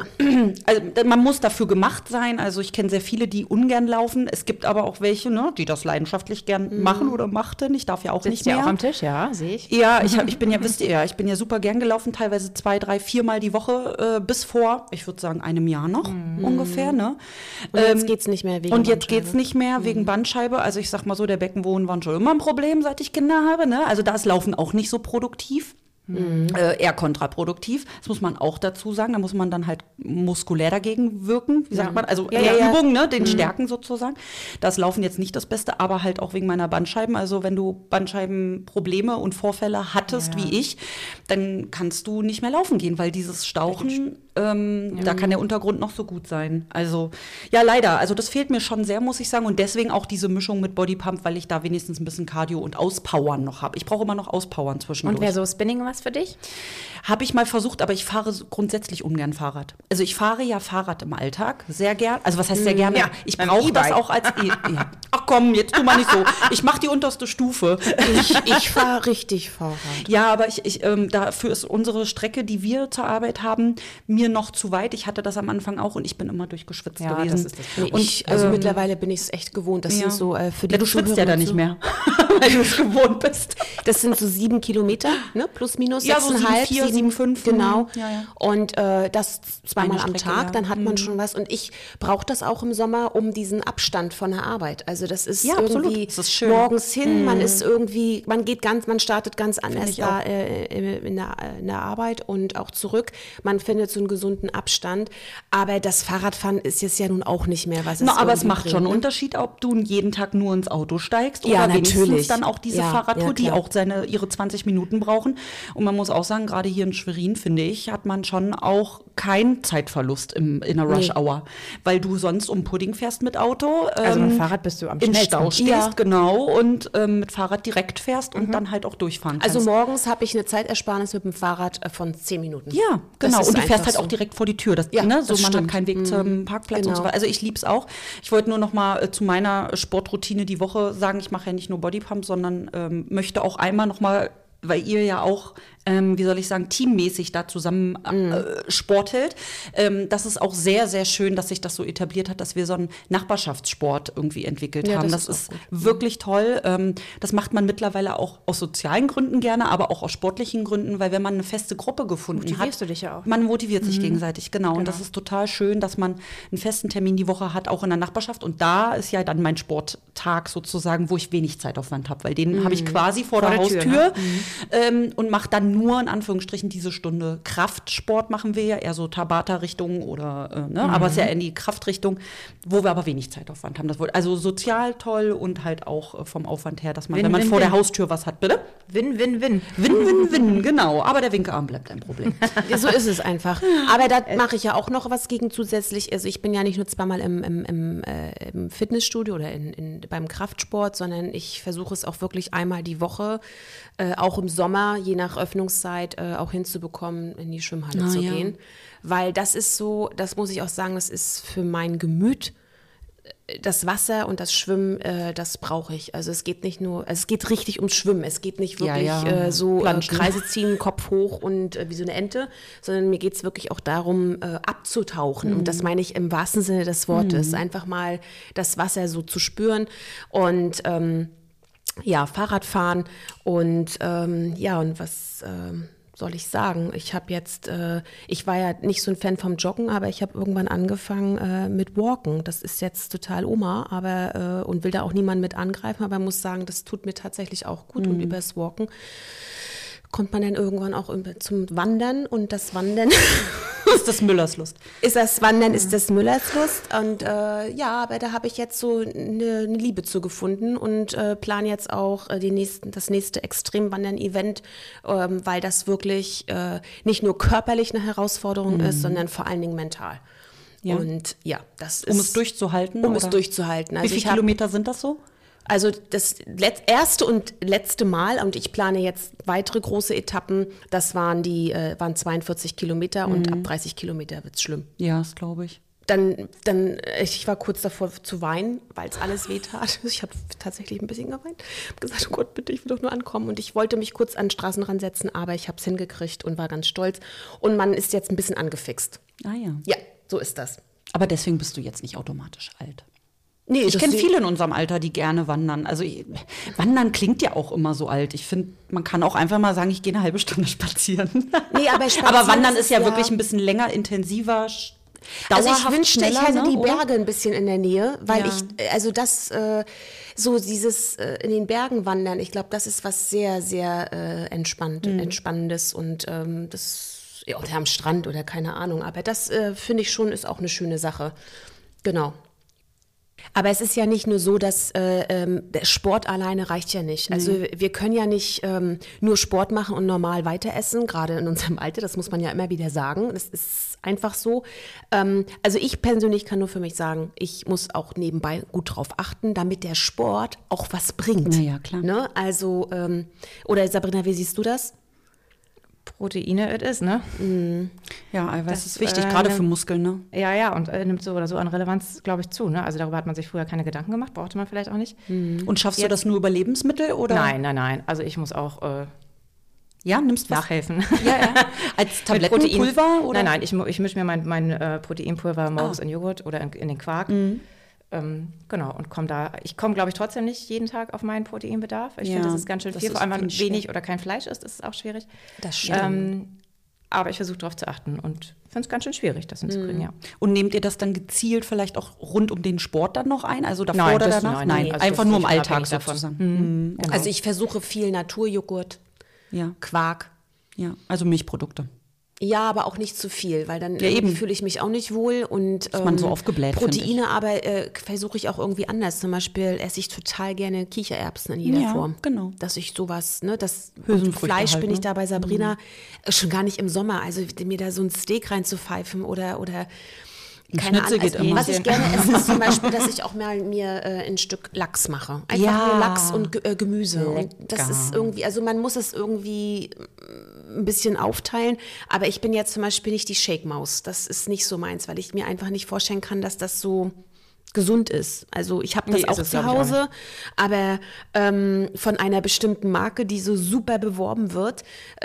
D: man muss dafür gemacht sein. Also ich kenne sehr viele, die ungern laufen. Es gibt aber auch welche, ne, die das leidenschaftlich gern machen oder machten. Ich darf ja auch nicht mehr.
C: Ja auch am Tisch, ja, sehe ich.
D: Ja, ich bin ja, wisst ihr ja, ich bin ja super gern gelaufen, teilweise 2, 3, 4 Mal die Woche bis vor, ich würde sagen, einem Jahr noch ungefähr. Ne?
B: Und jetzt geht's nicht mehr wegen
D: Und jetzt geht's nicht mehr wegen Bandscheibe. Also ich sag mal so, der Beckenboden war schon immer ein Problem, seit ich Kinder habe. Ne? Also da ist Laufen auch nicht so produktiv. Eher kontraproduktiv. Das muss man auch dazu sagen. Da muss man dann halt muskulär dagegen wirken. Wie sagt man? Also Übung, ne? Den Stärken sozusagen. Das Laufen jetzt nicht das Beste, aber halt auch wegen meiner Bandscheiben. Also wenn du Bandscheibenprobleme und Vorfälle hattest, wie ich, dann kannst du nicht mehr laufen gehen, weil dieses Stauchen, da kann der Untergrund noch so gut sein. Also ja, leider. Also das fehlt mir schon sehr, muss ich sagen. Und deswegen auch diese Mischung mit Bodypump, weil ich da wenigstens ein bisschen Cardio und Auspowern noch habe. Ich brauche immer noch Auspowern zwischendurch.
C: Und wäre so Spinning was für dich?
D: Habe ich mal versucht, aber ich fahre grundsätzlich ungern Fahrrad. Also ich fahre ja Fahrrad im Alltag, sehr gern. Also was heißt sehr gerne? Ja, ich brauche das auch als ja. Ach komm, jetzt tu mal nicht so. Ich mache die unterste Stufe.
B: Ich fahre richtig Fahrrad.
D: Ja, aber dafür ist unsere Strecke, die wir zur Arbeit haben, mir noch zu weit. Ich hatte das am Anfang auch und ich bin immer durchgeschwitzt gewesen.
B: Das ist das. Und mittlerweile bin ich es echt gewohnt. Das sind so für die
D: du schwitzt ja da nicht mehr, weil du es gewohnt bist.
B: Das sind so 7 Kilometer, ne? Plus minus 6,5,
D: 7,5.
B: Genau.
D: Ja.
B: Und das zweimal am
D: Strecke,
B: Tag, dann hat man schon was. Und ich brauche das auch im Sommer, um diesen Abstand von der Arbeit. Also das ist irgendwie
D: das ist schön.
B: Morgens hin, man ist irgendwie, man startet ganz anders da in der Arbeit und auch zurück. Man findet so einen gesunden Abstand. Aber das Fahrradfahren ist jetzt ja nun auch nicht mehr, was es
D: aber es macht schon einen Unterschied, ob du jeden Tag nur ins Auto steigst oder wenigstens dann auch diese Fahrradtour, die auch ihre 20 Minuten brauchen. Und man muss auch sagen, gerade hier in Schwerin, finde ich, hat man schon auch keinen Zeitverlust in der Rush-Hour. Weil du sonst Pudding fährst mit Auto.
C: Also mit Fahrrad bist du am schnellsten.
D: Im Stau stehst, genau. Und mit Fahrrad direkt fährst und dann halt auch durchfahren kannst.
B: Also morgens habe ich eine Zeitersparnis mit dem Fahrrad von 10 Minuten.
D: Ja, genau. Und du fährst halt
B: so.
D: Auch direkt vor die Tür. Man hat keinen Weg zum Parkplatz und so weiter. Also ich liebe es auch. Ich wollte nur noch mal zu meiner Sportroutine die Woche sagen, ich mache ja nicht nur Bodypump, sondern möchte auch einmal noch mal, weil ihr ja auch, wie soll ich sagen, teammäßig da zusammen sportelt. Das ist auch sehr, sehr schön, dass sich das so etabliert hat, dass wir so einen Nachbarschaftssport irgendwie entwickelt haben. Das ist wirklich toll. Das macht man mittlerweile auch aus sozialen Gründen gerne, aber auch aus sportlichen Gründen, weil wenn man eine feste Gruppe gefunden hat.
C: Motivierst du dich ja auch.
D: Man motiviert sich gegenseitig, genau. Und das ist total schön, dass man einen festen Termin die Woche hat, auch in der Nachbarschaft. Und da ist ja dann mein Sporttag sozusagen, wo ich wenig Zeitaufwand habe, weil den habe ich quasi vor der Haustür und mache dann nur in Anführungsstrichen diese Stunde Kraftsport machen wir ja, eher so Tabata-Richtung oder, aber es ist ja in die Kraftrichtung, wo wir aber wenig Zeitaufwand haben. Das wurde also sozial toll und halt auch vom Aufwand her, dass man, wenn man vor der Haustür was hat, bitte?
C: Win-Win-Win.
D: Win-Win-Win, genau. Aber der Winkearm bleibt ein Problem.
B: So ist es einfach. Aber da mache ich ja auch noch was gegen zusätzlich. Also ich bin ja nicht nur zweimal im Fitnessstudio oder beim Kraftsport, sondern ich versuche es auch wirklich einmal die Woche, auch im Sommer, je nach Öffnungszeit, auch hinzubekommen, in die Schwimmhalle zu gehen. Weil das ist so, das muss ich auch sagen, das ist für mein Gemüt, das Wasser und das Schwimmen, das brauche ich. Also es geht nicht nur, es geht richtig ums Schwimmen. Es geht nicht wirklich Kreise ziehen, Kopf hoch und wie so eine Ente, sondern mir geht es wirklich auch darum, abzutauchen. Und das meine ich im wahrsten Sinne des Wortes. Einfach mal das Wasser so zu spüren und Fahrradfahren und und was soll ich sagen? Ich habe jetzt, ich war ja nicht so ein Fan vom Joggen, aber ich habe irgendwann angefangen mit Walken. Das ist jetzt total Oma, aber und will da auch niemanden mit angreifen, aber muss sagen, das tut mir tatsächlich auch gut. Und übers Walken kommt man dann irgendwann auch zum Wandern und das Wandern
D: ist das Müllerslust.
B: Ist das Müllerslust und aber da habe ich jetzt so eine Liebe zu gefunden und plane jetzt auch das nächste Extremwandern-Event, weil das wirklich nicht nur körperlich eine Herausforderung ist, sondern vor allen Dingen mental. Ja. Und das ist...
D: Um es durchzuhalten?
B: Es durchzuhalten.
D: Also wie viele Kilometer sind das so?
B: Also das erste und letzte Mal, und ich plane jetzt weitere große Etappen, das waren 42 Kilometer und ab 30 Kilometer wird's schlimm.
D: Ja, das glaube ich.
B: ich war kurz davor zu weinen, weil es alles wehtat. Ich habe tatsächlich ein bisschen geweint. Ich habe gesagt, oh Gott, bitte, ich will doch nur ankommen. Und ich wollte mich kurz an den Straßenrand setzen, aber ich habe es hingekriegt und war ganz stolz. Und man ist jetzt ein bisschen angefixt.
D: Ah ja.
B: Ja, so ist das.
D: Aber deswegen bist du jetzt nicht automatisch alt.
B: Nee,
D: Ich kenne viele in unserem Alter, die gerne wandern. Also wandern klingt ja auch immer so alt. Ich finde, man kann auch einfach mal sagen, ich gehe eine halbe Stunde spazieren.
B: Nee, aber
D: Aber wandern ist ja wirklich ein bisschen länger, intensiver,
B: also
D: dauerhaft,
B: ich wünschte, ich
D: schneller,
B: hätte die
D: oder?
B: Berge ein bisschen in der Nähe, weil
D: Ja.
B: so dieses in den Bergen wandern, ich glaube, das ist was sehr, sehr Entspannendes und das, ja, oder am Strand oder keine Ahnung, aber das finde ich schon, ist auch eine schöne Sache. Genau. Aber es ist ja nicht nur so, dass der Sport alleine reicht ja nicht. Also wir können ja nicht nur Sport machen und normal weiter essen, gerade in unserem Alter, das muss man ja immer wieder sagen. Das ist einfach so. Also ich persönlich kann nur für mich sagen, ich muss auch nebenbei gut drauf achten, damit der Sport auch was bringt.
D: Na ja, klar.
B: Ne? Also, oder Sabrina, wie siehst du das?
C: Proteine it is, ne?
D: Ja, Eiweiß
C: Das,
D: ist wichtig, gerade
C: ne-
D: für Muskeln, ne?
C: Ja, und nimmt so oder so an Relevanz, glaube ich, zu. Ne? Also darüber hat man sich früher keine Gedanken gemacht, brauchte man vielleicht auch nicht.
D: Und schaffst du das nur über Lebensmittel, oder?
C: Nein. Also ich muss auch
D: Ja, nimmst was?
C: nachhelfen.
D: Ja. Als
C: Mit
D: Tablettenpulver, oder?
C: Nein, ich mische mir mein Proteinpulver morgens in Joghurt oder in den Quark. Genau, und ich komme, glaube ich, trotzdem nicht jeden Tag auf meinen Proteinbedarf. Ich
D: Ja,
C: finde, das ist ganz schön
D: das
C: viel,
D: ist
C: vor allem wenn
D: wirklich
C: wenig
D: schwer.
C: oder kein Fleisch ist, ist es auch schwierig.
B: Das stimmt.
C: Aber ich versuche darauf zu achten und finde es ganz schön schwierig, das hinzukriegen, ja.
D: Und nehmt ihr das dann gezielt vielleicht auch rund um den Sport dann noch ein? Also davor
C: Nein,
D: oder
C: das-
D: danach?
C: nein, also
D: einfach
C: das
D: nur
C: ist
D: im Alltag
C: unabhängig davon.
D: sozusagen.
C: Genau.
B: Also ich versuche viel Naturjoghurt,
D: Ja,
B: Quark.
D: also Milchprodukte.
B: Ja, aber auch nicht zu viel, weil dann
D: Ja, eben.
B: fühle ich mich auch nicht wohl. Und
D: Ist man so aufgebläht, find
B: Proteine aber versuche ich auch irgendwie anders. Zum Beispiel esse ich total gerne Kichererbsen in jeder
D: Ja,
B: Form.
D: genau.
B: Dass ich sowas, ne, das
D: Hülsenfrüchte
B: Fleisch
D: halt,
B: bin ich
D: ne?
B: da bei Sabrina schon gar nicht im Sommer. Also mir da so ein Steak reinzupfeifen oder keine
D: Schnitzel
B: Ahnung.
D: geht
B: Also,
D: immer.
B: was ich gerne esse, ist zum Beispiel, dass ich auch mal mir ein Stück Lachs mache. Einfach
D: Ja.
B: nur Lachs und Gemüse. Und das
D: Lecker.
B: ist irgendwie, also man muss es irgendwie ein bisschen aufteilen. Aber ich bin jetzt zum Beispiel nicht die Shake-Maus. Das ist nicht so meins, weil ich mir einfach nicht vorstellen kann, dass das so gesund ist. Also ich habe das
C: Nee, ist
B: auch
C: es,
B: zu
C: glaub ich, auch
B: Hause, aber von einer bestimmten Marke, die so super beworben wird,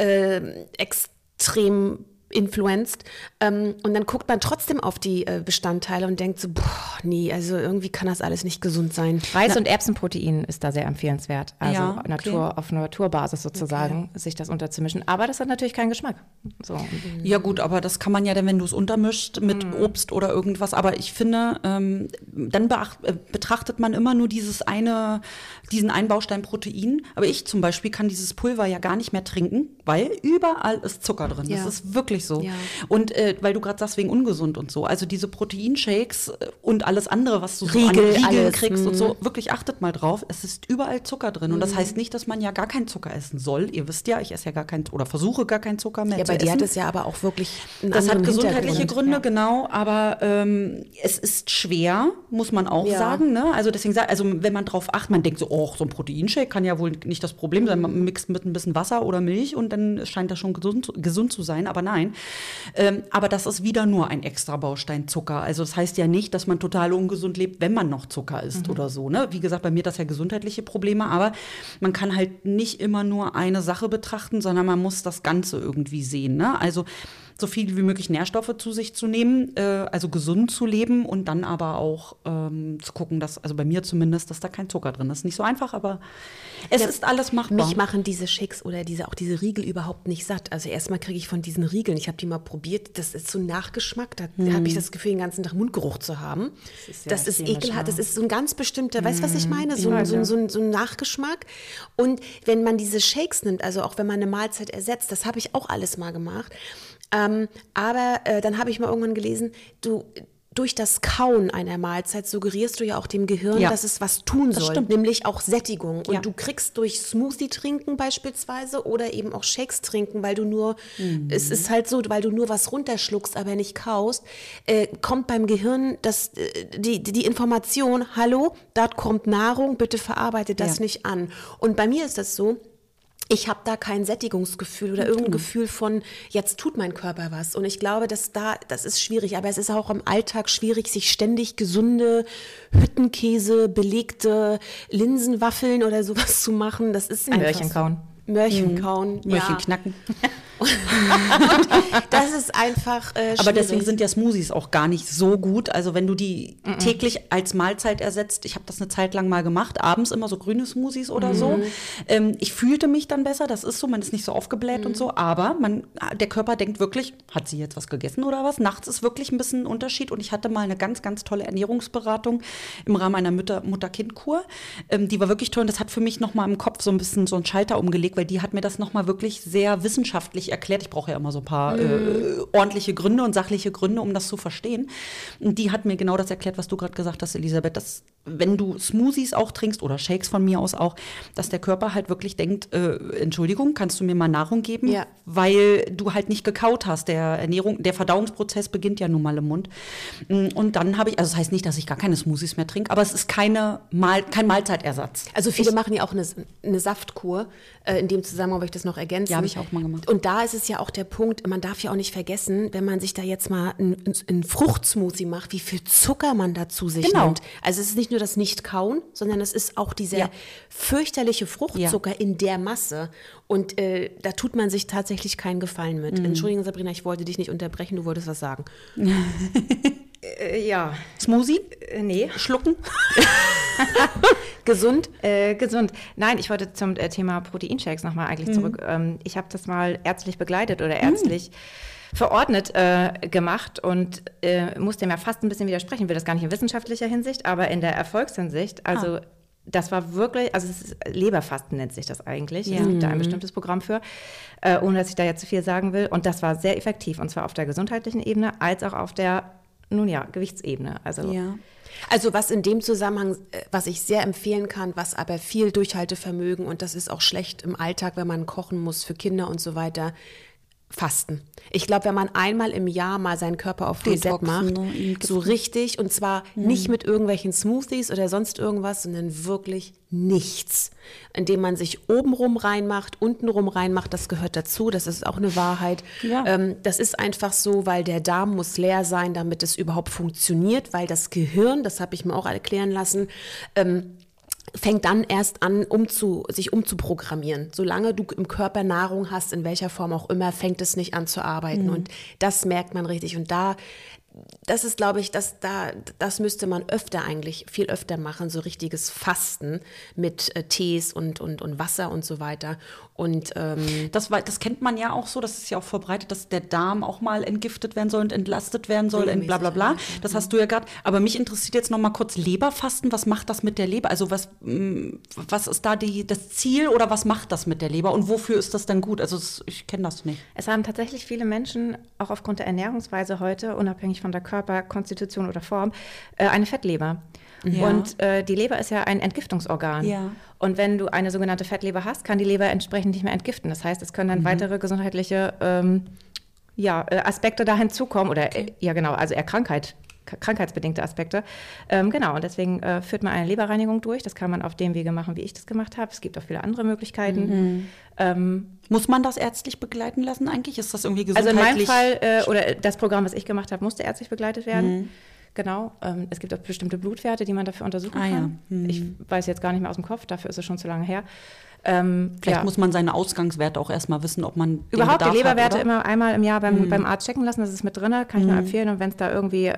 B: extrem influenced. Und dann guckt man trotzdem auf die Bestandteile und denkt so, boah, nee, also irgendwie kann das alles nicht gesund sein.
C: Reis- und Erbsenprotein ist da sehr empfehlenswert. Also
D: Ja, okay.
C: auf Naturbasis sozusagen, sich das unterzumischen. Aber das hat natürlich keinen Geschmack. So.
D: Ja gut, aber das kann man ja dann, wenn du es untermischt mit Obst oder irgendwas. Aber ich finde, dann betrachtet man immer nur diesen einen Baustein Protein. Aber ich zum Beispiel kann dieses Pulver ja gar nicht mehr trinken, weil überall ist Zucker drin.
B: Ja.
D: Das ist wirklich so.
B: Ja.
D: Und weil du gerade sagst, wegen ungesund und so. Also diese Proteinshakes und alles andere, was du so
B: Riegel,
D: an Riegeln
B: alles.
D: kriegst und so, wirklich achtet mal drauf. Es ist überall Zucker drin. Und das heißt nicht, dass man ja gar keinen Zucker essen soll. Ihr wisst ja, ich esse ja gar keinen oder versuche gar keinen Zucker mehr
B: Ja,
D: zu
B: bei
D: essen.
B: dir hat es ja aber auch wirklich einen
D: Das hat
B: anderen
D: gesundheitliche
B: Hintergrund.
D: Gründe, genau, aber es ist schwer, muss man auch
B: Ja.
D: sagen. Ne? Also deswegen, also wenn man drauf achtet, man denkt so, oh, so ein Proteinshake kann ja wohl nicht das Problem sein. Man mixt mit ein bisschen Wasser oder Milch und dann scheint das schon gesund zu sein, aber nein. Aber das ist wieder nur ein extra Baustein Zucker. Also das heißt ja nicht, dass man total ungesund lebt, wenn man noch Zucker isst oder so. Ne? Wie gesagt, bei mir das ja gesundheitliche Probleme, aber man kann halt nicht immer nur eine Sache betrachten, sondern man muss das Ganze irgendwie sehen. Ne? Also so viel wie möglich Nährstoffe zu sich zu nehmen, also gesund zu leben und dann aber auch zu gucken, dass, also bei mir zumindest, dass da kein Zucker drin ist. Nicht so einfach, aber es ist alles machbar.
B: Mich machen diese Shakes oder auch diese Riegel überhaupt nicht satt. Also erstmal kriege ich von diesen Riegeln, ich habe die mal probiert, das ist so ein Nachgeschmack, da habe ich das Gefühl, den ganzen Tag Mundgeruch zu haben. Das ist
C: chemisch,
B: ekelhaft,
C: ja.
B: das ist so ein ganz bestimmter, weißt du, was ich meine? So ein Nachgeschmack. Und wenn man diese Shakes nimmt, also auch wenn man eine Mahlzeit ersetzt, das habe ich auch alles mal gemacht. Aber dann habe ich mal irgendwann gelesen, durch das Kauen einer Mahlzeit suggerierst du ja auch dem Gehirn,
D: Ja.
B: dass es was tun soll,
D: stimmt.
B: nämlich auch Sättigung. Und
D: Ja.
B: du kriegst durch Smoothie trinken beispielsweise oder eben auch Shakes trinken, weil du nur, es ist halt so, weil du nur was runterschluckst, aber nicht kaust, kommt beim Gehirn die Information, hallo, dort kommt Nahrung, bitte verarbeite das
D: Ja.
B: nicht an. Und bei mir ist das so, ich habe da kein Sättigungsgefühl oder irgendein Gefühl von, jetzt tut mein Körper was. Und ich glaube, das ist schwierig. Aber es ist auch im Alltag schwierig, sich ständig gesunde Hüttenkäse, belegte Linsenwaffeln oder sowas zu machen. Das ist einfach
C: Möhrchen kauen.
B: Möhrchen kauen,
D: Möhrchen knacken.
B: Das ist einfach
D: Aber deswegen sind ja Smoothies auch gar nicht so gut. Also wenn du die täglich als Mahlzeit ersetzt, ich habe das eine Zeit lang mal gemacht, abends immer so grüne Smoothies oder so. Ich fühlte mich dann besser, das ist so, man ist nicht so aufgebläht und so, aber der Körper denkt wirklich, hat sie jetzt was gegessen oder was? Nachts ist wirklich ein bisschen ein Unterschied und ich hatte mal eine ganz, ganz tolle Ernährungsberatung im Rahmen einer Mutter-Kind-Kur. Die war wirklich toll und das hat für mich nochmal im Kopf so ein bisschen so einen Schalter umgelegt, weil die hat mir das nochmal wirklich sehr wissenschaftlich erklärt. Ich brauche ja immer so ein paar ordentliche Gründe und sachliche Gründe, um das zu verstehen. Und die hat mir genau das erklärt, was du gerade gesagt hast, Elisabeth, dass wenn du Smoothies auch trinkst oder Shakes von mir aus auch, dass der Körper halt wirklich denkt, Entschuldigung, kannst du mir mal Nahrung geben?
B: Ja.
D: Weil du halt nicht gekaut hast. Der Verdauungsprozess beginnt ja nun mal im Mund. Und dann habe ich, also das heißt nicht, dass ich gar keine Smoothies mehr trinke, aber es ist kein Mahlzeitersatz.
B: Also viele machen ja auch eine Saftkur. In dem Zusammenhang will ich das noch ergänzen.
D: Ja, habe ich auch mal gemacht.
B: Und da ist es ja auch der Punkt, man darf ja auch nicht vergessen, wenn man sich da jetzt mal einen Fruchtsmoothie macht, wie viel Zucker man da zu sich nimmt. Also es ist nicht nur das Nicht-Kauen, sondern es ist auch dieser fürchterliche Fruchtzucker in der Masse. Und da tut man sich tatsächlich keinen Gefallen mit. Entschuldigung, Sabrina, ich wollte dich nicht unterbrechen, du wolltest was sagen.
C: Ja.
D: Smoothie?
C: Nee.
D: Schlucken?
B: Gesund?
C: Gesund. Nein, ich wollte zum Thema Proteinshakes nochmal eigentlich zurück. Ich habe das mal ärztlich begleitet oder ärztlich verordnet gemacht und musste mir fast ein bisschen widersprechen. Ich will das gar nicht in wissenschaftlicher Hinsicht, aber in der Erfolgshinsicht. Also das war wirklich, also es ist Leberfasten nennt sich das eigentlich. Es gibt da ein bestimmtes Programm für, ohne dass ich da jetzt zu viel sagen will. Und das war sehr effektiv und zwar auf der gesundheitlichen Ebene als auch auf der, Gewichtsebene.
B: Also was in dem Zusammenhang, was ich sehr empfehlen kann, was aber viel Durchhaltevermögen und das ist auch schlecht im Alltag, wenn man kochen muss für Kinder und so weiter, Fasten. Ich glaube, wenn man einmal im Jahr mal seinen Körper auf Reset macht, so richtig, und zwar nicht mit irgendwelchen Smoothies oder sonst irgendwas, sondern wirklich nichts, indem man sich obenrum reinmacht, untenrum reinmacht, das gehört dazu, das ist auch eine Wahrheit. Ja. Das ist einfach so, weil der Darm muss leer sein, damit es überhaupt funktioniert, weil das Gehirn, das habe ich mir auch erklären lassen, fängt dann erst an, sich umzuprogrammieren. Solange du im Körper Nahrung hast, in welcher Form auch immer, fängt es nicht an zu arbeiten. Und das merkt man richtig. Und das ist, glaube ich, das müsste man viel öfter machen, so richtiges Fasten mit Tees und Wasser und so weiter. Und
D: das kennt man ja auch so, das ist ja auch verbreitet, dass der Darm auch mal entgiftet werden soll und entlastet werden soll und bla bla bla. Das hast du ja gerade. Aber mich interessiert jetzt noch mal kurz Leberfasten. Was macht das mit der Leber? Also was ist da das Ziel oder was macht das mit der Leber und wofür ist das denn gut? Also ich kenne das nicht.
C: Es haben tatsächlich viele Menschen, auch aufgrund der Ernährungsweise heute, unabhängig von der Körperkonstitution oder Form, eine Fettleber. Ja. Und die Leber ist ja ein Entgiftungsorgan. Ja. Und wenn du eine sogenannte Fettleber hast, kann die Leber entsprechend nicht mehr entgiften. Das heißt, es können dann weitere gesundheitliche Aspekte da hinzukommen. Oder also eher krankheitsbedingte Aspekte. Und deswegen führt man eine Leberreinigung durch. Das kann man auf dem Wege machen, wie ich das gemacht habe. Es gibt auch viele andere Möglichkeiten.
D: Muss man das ärztlich begleiten lassen eigentlich? Ist das irgendwie gesundheitlich?
C: Also in meinem Fall, oder das Programm, was ich gemacht habe, musste ärztlich begleitet werden. Genau. Es gibt auch bestimmte Blutwerte, die man dafür untersuchen kann. Ja. Ich weiß jetzt gar nicht mehr aus dem Kopf, dafür ist es schon zu lange her.
D: Vielleicht muss man seine Ausgangswerte auch erstmal wissen, ob man
C: überhaupt die Leberwerte immer einmal im Jahr beim Arzt checken lassen. Das ist mit drin, kann ich nur empfehlen. Und wenn es da irgendwie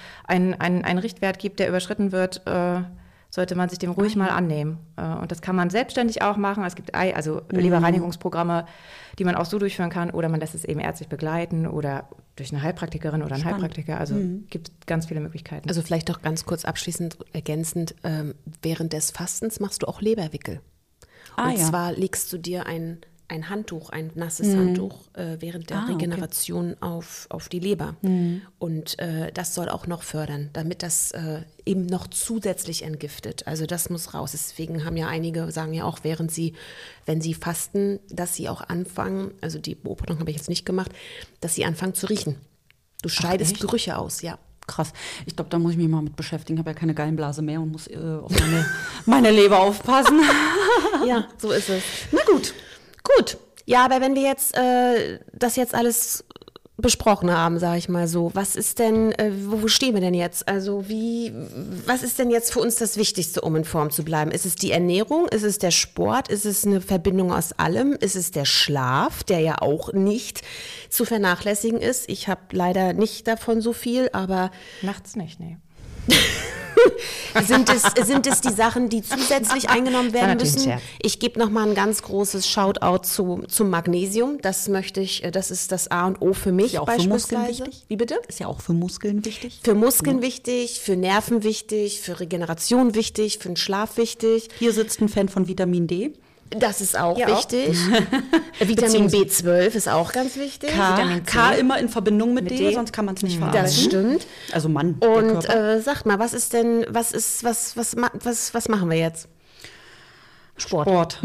C: einen Richtwert gibt, der überschritten wird, sollte man sich dem ruhig mal annehmen. Und das kann man selbstständig auch machen. Es gibt Leberreinigungsprogramme, die man auch so durchführen kann. Oder man lässt es eben ärztlich begleiten oder durch eine Heilpraktikerin oder einen Heilpraktiker. Also gibt ganz viele Möglichkeiten.
B: Also vielleicht noch ganz kurz abschließend ergänzend, während des Fastens machst du auch Leberwickel. Und zwar legst du dir ein Handtuch, ein nasses Handtuch während der Regeneration auf die Leber. Und das soll auch noch fördern, damit das eben noch zusätzlich entgiftet. Also das muss raus. Deswegen haben ja einige, sagen ja auch, wenn sie fasten, dass sie auch anfangen, also die Beobachtung habe ich jetzt nicht gemacht, dass sie anfangen zu riechen. Du scheidest Gerüche aus, ja.
D: Krass. Ich glaube, da muss ich mich mal mit beschäftigen. Ich habe ja keine Gallenblase mehr und muss auf meine Leber aufpassen.
B: Ja, so ist es.
D: Na gut.
B: Gut. Ja, aber wenn wir jetzt das jetzt alles besprochen haben, sage ich mal so, was ist denn, wo stehen wir denn jetzt? Also was ist denn jetzt für uns das Wichtigste, um in Form zu bleiben? Ist es die Ernährung? Ist es der Sport? Ist es eine Verbindung aus allem? Ist es der Schlaf, der ja auch nicht zu vernachlässigen ist? Ich habe leider nicht davon so viel, aber...
C: Nachts nicht, nee.
B: Sind es die Sachen, die zusätzlich eingenommen werden müssen? Ich gebe nochmal ein ganz großes Shoutout zum Magnesium. Das ist das A und O für mich.
D: Ist ja auch
B: beispielsweise.
D: Für Muskeln wichtig.
B: Wie bitte?
D: Ist ja auch für Muskeln wichtig.
B: Für Muskeln wichtig, für Nerven wichtig, für Regeneration wichtig, für den Schlaf wichtig.
D: Hier sitzt ein Fan von Vitamin D.
B: Das ist auch wichtig. Vitamin B12 ist auch ganz wichtig.
D: K immer in Verbindung mit D, sonst kann man es nicht verarbeiten.
B: Das stimmt.
D: Also Mann.
B: Und sagt mal, was machen wir jetzt?
D: Sport.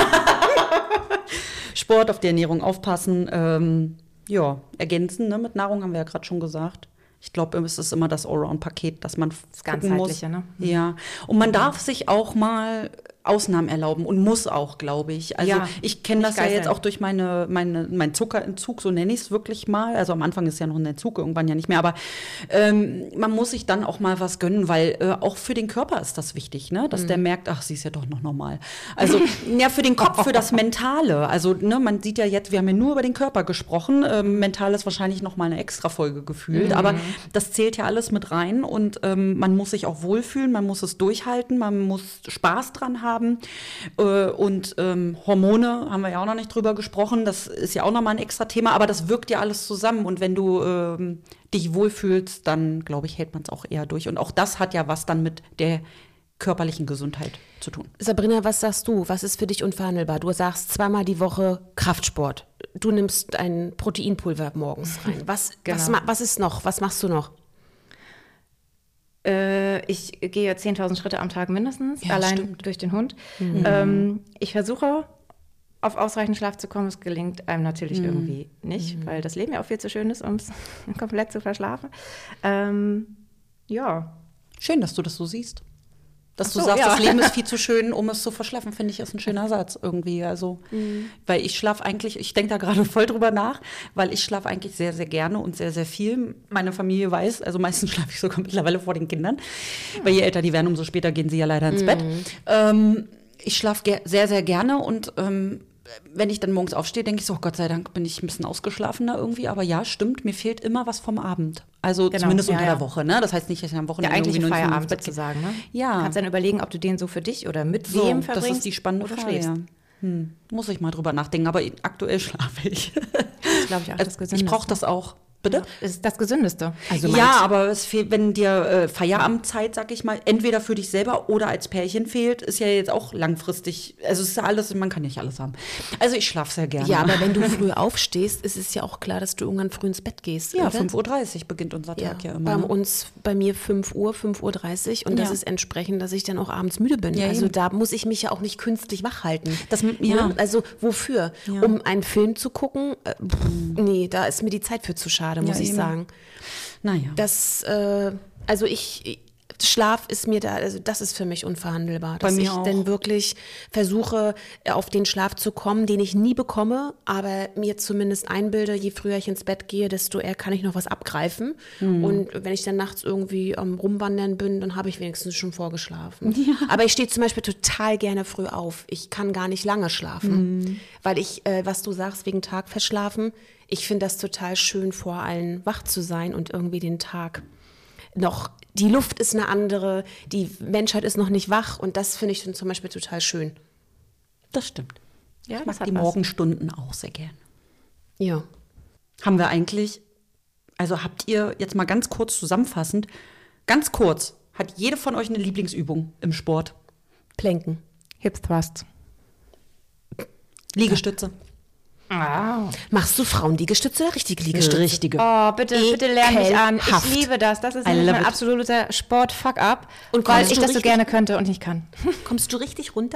D: Sport, auf die Ernährung aufpassen. Ergänzen, ne? Mit Nahrung haben wir ja gerade schon gesagt. Ich glaube, es ist immer das Allround-Paket, dass man
C: das Ganzheitliche,
D: muss.
C: Ne?
D: Ja. Und man darf sich auch mal Ausnahmen erlauben und muss auch, glaube ich. Also ich kenne das ja jetzt auch durch mein Zuckerentzug, so nenne ich es wirklich mal. Also am Anfang ist ja noch ein Entzug, irgendwann ja nicht mehr. Aber man muss sich dann auch mal was gönnen, weil auch für den Körper ist das wichtig, ne? Dass der merkt, ach, sie ist ja doch noch normal. Also ja, für den Kopf, für das Mentale. Also ne, man sieht ja jetzt, wir haben ja nur über den Körper gesprochen. Mental ist wahrscheinlich noch mal eine Extra-Folge gefühlt. Aber das zählt ja alles mit rein. Und man muss sich auch wohlfühlen, man muss es durchhalten, man muss Spaß dran haben. Und Hormone haben wir ja auch noch nicht drüber gesprochen. Das ist ja auch nochmal ein extra Thema, aber das wirkt ja alles zusammen. Und wenn du dich wohlfühlst, dann, glaube ich, hält man es auch eher durch. Und auch das hat ja was dann mit der körperlichen Gesundheit zu tun.
B: Sabrina, was sagst du? Was ist für dich unverhandelbar? Du sagst 2-mal die Woche Kraftsport. Du nimmst ein Proteinpulver morgens rein. Was ist noch? Was machst du noch?
C: Ich gehe 10.000 Schritte am Tag mindestens, allein durch den Hund. Ich versuche, auf ausreichend Schlaf zu kommen. Es gelingt einem natürlich irgendwie nicht, weil das Leben ja auch viel zu schön ist, um es komplett zu verschlafen.
D: Schön, dass du das so siehst. Dass du sagst, das Leben ist viel zu schön, um es zu verschlafen, finde ich, ist ein schöner Satz irgendwie. Also, weil ich schlafe eigentlich, ich denke da gerade voll drüber nach, weil ich schlafe eigentlich sehr, sehr gerne und sehr, sehr viel. Meine Familie weiß, also meistens schlafe ich sogar mittlerweile vor den Kindern. Weil je älter die werden, umso später gehen sie ja leider ins Bett. Ich schlafe sehr, sehr gerne und wenn ich dann morgens aufstehe, denke ich so, oh Gott sei Dank bin ich ein bisschen ausgeschlafener irgendwie. Aber ja, stimmt, mir fehlt immer was vom Abend. Also zumindest unter der Woche, ne? Das heißt nicht, dass ich am Wochenende
C: irgendwie
D: nur
C: Feierabend sozusagen, ne?
D: Ja.
C: Kannst dann überlegen, ob du den so für dich oder mit wem verbringst.
D: Das ist die spannende Frage, ja. Muss ich mal drüber nachdenken, aber aktuell schlafe ich.
C: Das ist, glaube ich, auch das Gesündeste.
D: Ich brauche das auch. Bitte?
C: Das ist das Gesündeste.
D: Also ja, aber es fehlt, wenn dir Feierabendzeit, sag ich mal, entweder für dich selber oder als Pärchen fehlt, ist ja jetzt auch langfristig, also es ist ja alles, man kann nicht alles haben. Also ich schlafe sehr gerne.
B: Ja, aber wenn du früh aufstehst, ist es ja auch klar, dass du irgendwann früh ins Bett gehst.
D: Ja, 5:30 Uhr beginnt unser Tag ja immer.
B: Bei mir 5:30 Uhr und das ist entsprechend, dass ich dann auch abends müde bin.
D: Ja,
B: also da muss ich mich ja auch nicht künstlich wach halten.
D: Ja.
B: Also wofür? Ja. Um einen Film zu gucken? Nee, da ist mir die Zeit für zu schade, muss ich sagen.
D: Naja.
B: Schlaf ist mir da, also das ist für mich unverhandelbar. Dass ich
D: auch.
B: dann wirklich versuche, auf den Schlaf zu kommen, den ich nie bekomme, aber mir zumindest einbilde, je früher ich ins Bett gehe, desto eher kann ich noch was abgreifen. Und wenn ich dann nachts irgendwie am Rumwandern bin, dann habe ich wenigstens schon vorgeschlafen. Ja. Aber ich stehe zum Beispiel total gerne früh auf. Ich kann gar nicht lange schlafen, weil ich, was du sagst, wegen Tag verschlafen, ich finde das total schön, vor allen wach zu sein und irgendwie den Tag noch, die Luft ist eine andere, die Menschheit ist noch nicht wach und das finde ich dann zum Beispiel total schön.
D: Das stimmt.
C: Ja,
D: ich mag die Morgenstunden auch sehr gern.
B: Ja.
D: Haben wir eigentlich, also habt ihr jetzt mal ganz kurz zusammenfassend, ganz kurz, hat jede von euch eine Lieblingsübung im Sport?
B: Planken.
C: Hip Thrust.
D: Liegestütze.
C: Wow.
B: Machst du Frauenliegestütze oder richtige Liegestütze?
D: Richtige.
C: Oh, bitte lern mich an.
B: Ekelhaft.
C: Ich liebe das. Das ist mein absoluter Sport-Fuck-up.
B: Und
C: weil
B: kommst
C: ich
B: du
C: das so
B: richtig-
C: gerne könnte und nicht kann.
B: Kommst du richtig runter?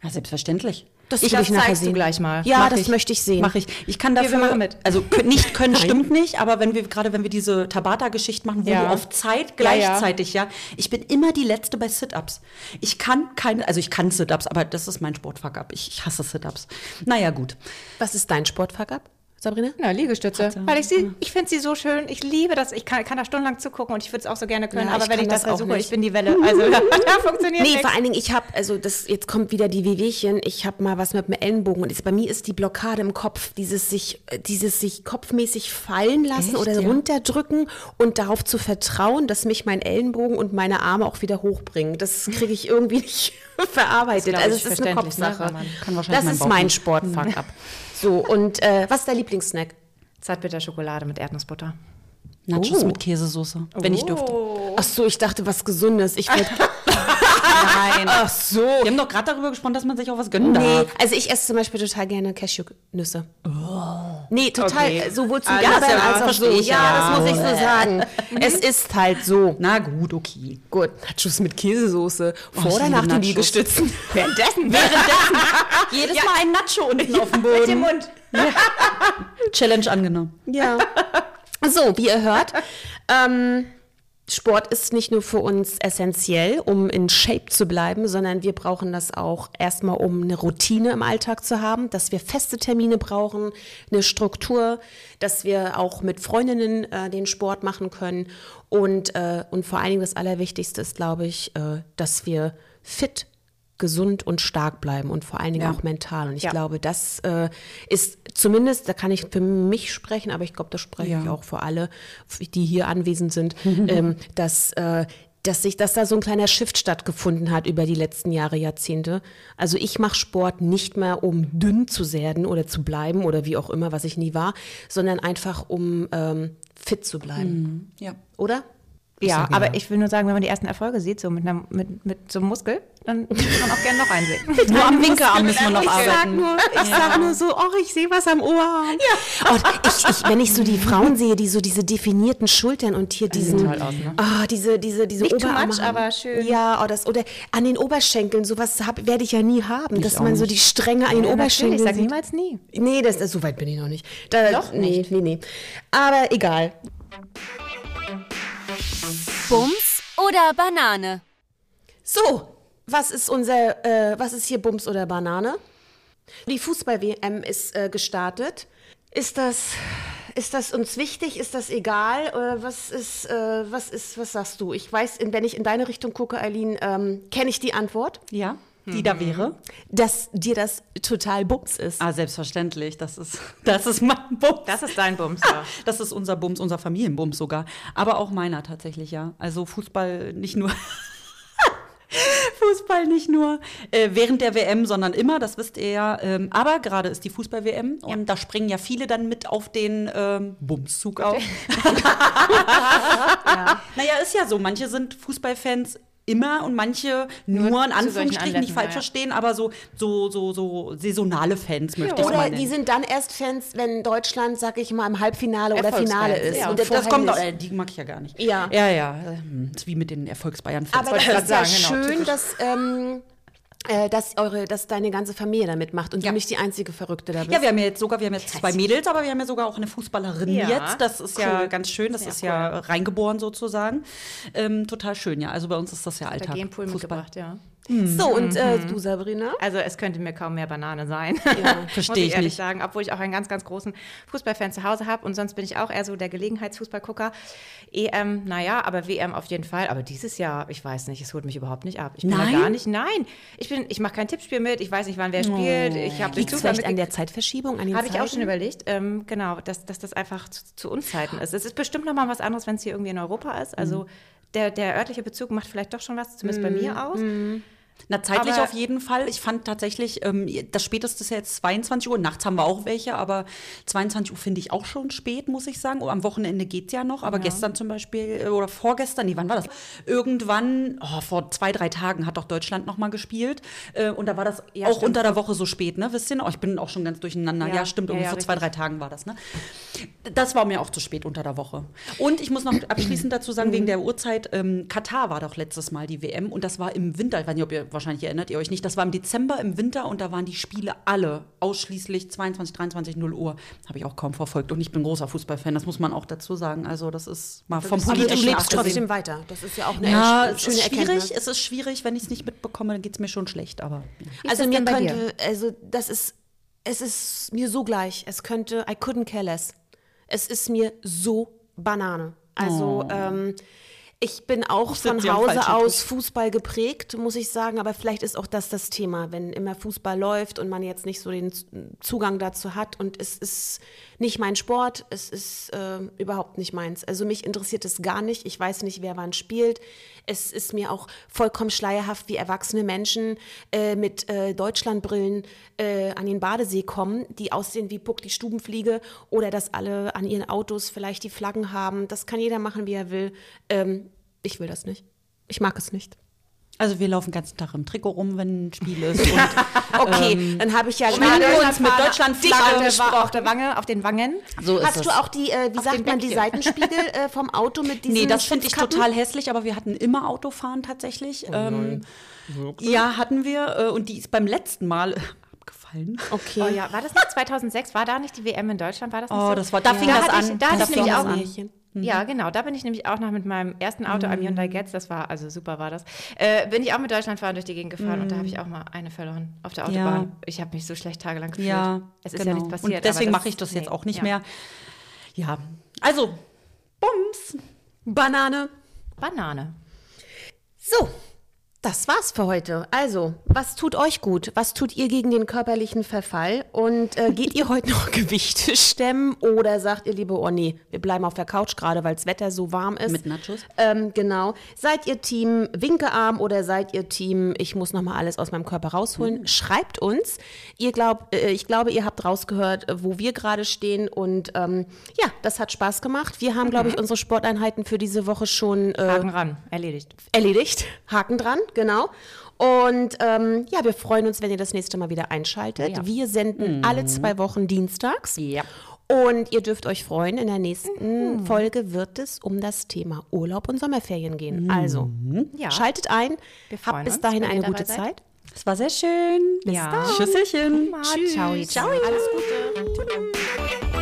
D: Ja, selbstverständlich.
B: Das will ich nachher sehen.
C: Du gleich mal.
B: Ja, das möchte ich sehen.
D: Mache ich. Ich kann dafür,
C: wir machen mit.
D: Also nicht können stimmt nicht, aber wenn wir diese Tabata-Geschichten machen, wo du auf Zeit gleichzeitig, ich bin immer die Letzte bei Sit-Ups. Ich kann Sit-Ups, aber das ist mein Sportfuck-up. Ich hasse Sit-Ups. Naja, gut.
B: Was ist dein Sportfuck-up, Sabrina?
C: Na, Liegestütze. Weil ich finde sie so schön. Ich liebe das. Ich kann da stundenlang zugucken und ich würde es auch so gerne können.
B: Ja,
C: aber wenn ich das
B: auch
C: versuche,
B: nicht.
C: ich bin die Welle. Also da funktioniert
B: Nee,
C: nichts.
B: vor allen Dingen, jetzt kommt wieder die Wehwehchen, ich habe mal was mit dem Ellenbogen und bei mir ist die Blockade im Kopf, dieses sich kopfmäßig fallen lassen oder runterdrücken und darauf zu vertrauen, dass mich mein Ellenbogen und meine Arme auch wieder hochbringen. Das kriege ich irgendwie nicht verarbeitet. Also es ist eine Kopfsache. Das ist mein Sportfuck-up. So, und was ist dein Lieblingssnack?
C: Zartbitter-Schokolade mit Erdnussbutter.
D: Nachos mit Käsesoße, wenn ich dürfte.
B: Ach so, ich dachte, was Gesundes.
D: Nein.
B: Ach so.
D: Wir haben doch gerade darüber gesprochen, dass man sich auch was gönnen
B: Nee,
D: darf.
B: also ich esse zum Beispiel total gerne Cashewnüsse. Nee, total, sowohl zum
D: das
B: Gabbern als auch
D: verstehe
B: so.
D: ich,
B: Ja, das muss ich so sagen. Es ist halt so.
D: Na gut, okay.
B: Gut, Nachos mit Käsesoße. Vor
D: ich
B: oder
D: liebe
B: nach den
D: Nachos.
B: Liegestützen?
C: Währenddessen.
D: Jedes Mal ein Nacho unten auf dem Boden.
C: Mit dem Mund.
D: Challenge angenommen.
B: Ja. So, wie ihr hört, Sport ist nicht nur für uns essentiell, um in Shape zu bleiben, sondern wir brauchen das auch erstmal, um eine Routine im Alltag zu haben, dass wir feste Termine brauchen, eine Struktur, dass wir auch mit Freundinnen den Sport machen können und vor allen Dingen das Allerwichtigste ist, glaube ich, dass wir fit, gesund und stark bleiben und vor allen Dingen auch mental. Und ich glaube, das ist zumindest, da kann ich für mich sprechen, aber ich glaube, das spreche ich auch für alle, die hier anwesend sind, dass da so ein kleiner Shift stattgefunden hat über die letzten Jahre, Jahrzehnte. Also ich mache Sport nicht mehr, um dünn zu werden oder zu bleiben oder wie auch immer, was ich nie war, sondern einfach, um fit zu bleiben.
D: Ja.
B: Oder?
C: Ja, aber ich will nur sagen, wenn man die ersten Erfolge sieht, so mit so einem Muskel, dann kann man auch gerne noch einsehen.
D: Nur am Winkelarm müssen wir noch arbeiten.
B: Ich sag nur so, ich sehe was am Oberarm. Ja. Und wenn ich so die Frauen sehe, die so diese definierten Schultern und hier diesen,
C: toll aus, ne?
B: diese
C: Nicht too
B: Oberarme
C: much,
B: haben.
C: aber schön.
B: Ja, oder an den Oberschenkeln, sowas werde ich ja nie haben, dass man so die Stränge an den
C: Ich
B: Oberschenkeln
C: sag
B: sieht.
C: niemals nie.
B: Nee, so weit bin ich noch nicht.
C: Noch nicht?
B: Nee. Aber egal.
A: Bums oder Banane?
B: So, was ist hier Bums oder Banane? Die Fußball-WM ist gestartet. Ist das uns wichtig? Ist das egal? Was sagst du? Ich weiß, wenn ich in deine Richtung gucke, Eileen, kenne ich die Antwort.
D: Ja, die da wäre?
B: Dass dir das total Bums ist.
D: Selbstverständlich. Das ist mein Bums.
C: Das ist dein Bums, ja.
D: Das ist unser Bums, unser Familienbums sogar. Aber auch meiner tatsächlich, ja. Also Fußball nicht nur während der WM, sondern immer, das wisst ihr ja. Aber gerade ist die Fußball-WM und da springen ja viele dann mit auf den Bumszug auf. Naja, ist ja so. Manche sind Fußballfans immer und manche nur in Anführungsstrichen, nicht falsch verstehen, aber so saisonale Fans möchte ich mal
B: Oder
D: nennen.
B: die sind dann erst Fans, wenn Deutschland, sag ich mal, im Halbfinale oder Finale ist.
C: Ja,
B: und
D: das kommt auch, die mag ich ja gar nicht.
B: Ja.
D: Ja. Das ist wie mit den Erfolgs-Bayern-Fans.
B: Aber das ist ja schön,
C: genau,
B: dass deine ganze Familie da mitmacht und du nicht die einzige Verrückte da bist.
D: Ja, wir haben jetzt 2 Mädels, aber wir haben ja sogar auch eine Fußballerin
C: Ja.
D: jetzt. Das ist ja ganz schön, das ist ja reingeboren sozusagen. Total schön, ja. Also bei uns ist das ja Alltag.
C: Genpool mitgebracht, ja.
B: So, und du, Sabrina?
C: Also es könnte mir kaum mehr Banane sein,
D: Verstehe
C: muss
D: ich
C: ehrlich
D: nicht.
C: sagen, obwohl ich auch einen ganz, ganz großen Fußballfan zu Hause habe und sonst bin ich auch eher so der Gelegenheitsfußballgucker. EM, naja, aber WM auf jeden Fall. Aber dieses Jahr, ich weiß nicht, es holt mich überhaupt nicht ab. Ich bin da gar nicht, ich mache kein Tippspiel mit, ich weiß nicht, wann wer spielt. Ich habe
B: Liegt es vielleicht an der Zeitverschiebung, an den
C: Habe ich auch
B: Zeiten?
C: schon überlegt, genau, dass das einfach zu Unzeiten ist. Es ist bestimmt noch mal was anderes, wenn es hier irgendwie in Europa ist. Also der örtliche Bezug macht vielleicht doch schon was, zumindest bei mir aus.
D: Na, zeitlich
C: Aber-
D: auf jeden Fall. Ich fand tatsächlich, das späteste ist ja jetzt 22 Uhr. Nachts haben wir auch welche, aber 22 Uhr finde ich auch schon spät, muss ich sagen. Am Wochenende geht es ja noch, aber gestern zum Beispiel, oder vorgestern, wann war das? Irgendwann, vor 2-3 Tagen hat doch Deutschland noch mal gespielt. Und da war das auch unter der Woche so spät, ne? Wisst ihr noch? Ich bin auch schon ganz durcheinander. Ja, stimmt, irgendwie vor 2-3 Tagen war das, ne? Das war mir auch zu spät unter der Woche. Und ich muss noch abschließend dazu sagen, wegen der Uhrzeit, Katar war doch letztes Mal die WM und das war im Winter. Ich weiß nicht, ob ihr wahrscheinlich erinnert ihr euch nicht, das war im Dezember, im Winter und da waren die Spiele alle ausschließlich 22, 23, 0 Uhr. Habe ich auch kaum verfolgt und ich bin großer Fußballfan, das muss man auch dazu sagen. Also das ist mal vom
B: Aber du
D: Politischen
B: lebst
D: abgesehen.
B: trotzdem weiter. Das ist ja auch eine schöne Erkenntnis.
D: Es ist schwierig, wenn ich es nicht mitbekomme, dann geht es mir schon schlecht, aber
B: Also
C: das
B: mir
C: denn bei
B: könnte, also es ist mir so gleich. Es könnte, I couldn't care less. Es ist mir so Banane. Also ich bin auch von
D: sitze am
B: Hause
D: falschen
B: aus Fußball geprägt, muss ich sagen. Aber vielleicht ist auch das Thema, wenn immer Fußball läuft und man jetzt nicht so den Zugang dazu hat. Und es ist nicht mein Sport, es ist überhaupt nicht meins. Also mich interessiert es gar nicht. Ich weiß nicht, wer wann spielt. Es ist mir auch vollkommen schleierhaft, wie erwachsene Menschen mit Deutschlandbrillen an den Badesee kommen, die aussehen wie Puck die Stubenfliege oder dass alle an ihren Autos vielleicht die Flaggen haben. Das kann jeder machen, wie er will. Ich will das nicht. Ich mag es nicht.
D: also wir laufen den ganzen Tag im Trikot rum, wenn ein Spiel ist. Und
B: Okay, dann habe ich ja
D: schminken
B: gerade
D: uns mit Deutschlandflagge.
C: auf der Wange, auf den Wangen.
D: So ist
B: Hast
D: es.
B: du auch die, wie sagt man, die Seitenspiegel vom Auto mit diesen
D: Nee, das finde ich
B: Schutzkappen?
D: total hässlich, aber wir hatten immer Autofahren tatsächlich. Ja, hatten wir. Und die ist beim letzten Mal abgefallen.
B: Okay.
C: Oh ja, war das nicht 2006? War da nicht die WM in Deutschland? War das nicht so?
D: Oh, das war, da fing das an.
C: Da hatte
D: Da
C: ich
D: fing
C: nämlich
D: das
C: auch
D: an.
C: Ja, genau. Da bin ich nämlich auch noch mit meinem ersten Auto, einem Hyundai Getz, das war, also super war das, bin ich auch mit Deutschlandfahren durch die Gegend gefahren und da habe ich auch mal eine verloren auf der Autobahn.
D: Ja.
C: Ich habe mich so schlecht tagelang gefühlt.
D: Ja,
C: es ist ja nichts passiert.
D: Und deswegen
C: aber
D: mache ich das jetzt auch nicht
C: ja.
D: mehr. Ja, also, Bums.
B: Banane.
C: Banane.
B: So, das war's für heute. Also, was tut euch gut? Was tut ihr gegen den körperlichen Verfall? Und geht ihr heute noch Gewichte stemmen? Oder sagt ihr lieber, oh nee, wir bleiben auf der Couch gerade, weil das Wetter so warm ist?
D: Mit Nachos?
B: Genau. Seid ihr Team Winkearm oder seid ihr Team, ich muss nochmal alles aus meinem Körper rausholen? Schreibt uns. Ich glaube, ihr habt rausgehört, wo wir gerade stehen. Und ja, das hat Spaß gemacht. Wir haben, glaube ich, unsere Sporteinheiten für diese Woche schon
C: Haken ran, erledigt.
B: erledigt. Haken dran, genau. Und ja, wir freuen uns, wenn ihr das nächste Mal wieder einschaltet.
C: Ja.
B: Wir senden alle 2 Wochen dienstags.
D: Ja.
B: Und ihr dürft euch freuen, in der nächsten Folge wird es um das Thema Urlaub und Sommerferien gehen. Also,
C: Ja.
B: schaltet ein.
C: Wir freuen
B: Habt bis
C: uns,
B: dahin
C: wenn ihr
B: eine
C: dabei
B: gute
C: seid.
B: Zeit.
D: Es war sehr schön.
C: Ja.
D: Schüsselchen.
C: Ciao.
B: Alles Gute.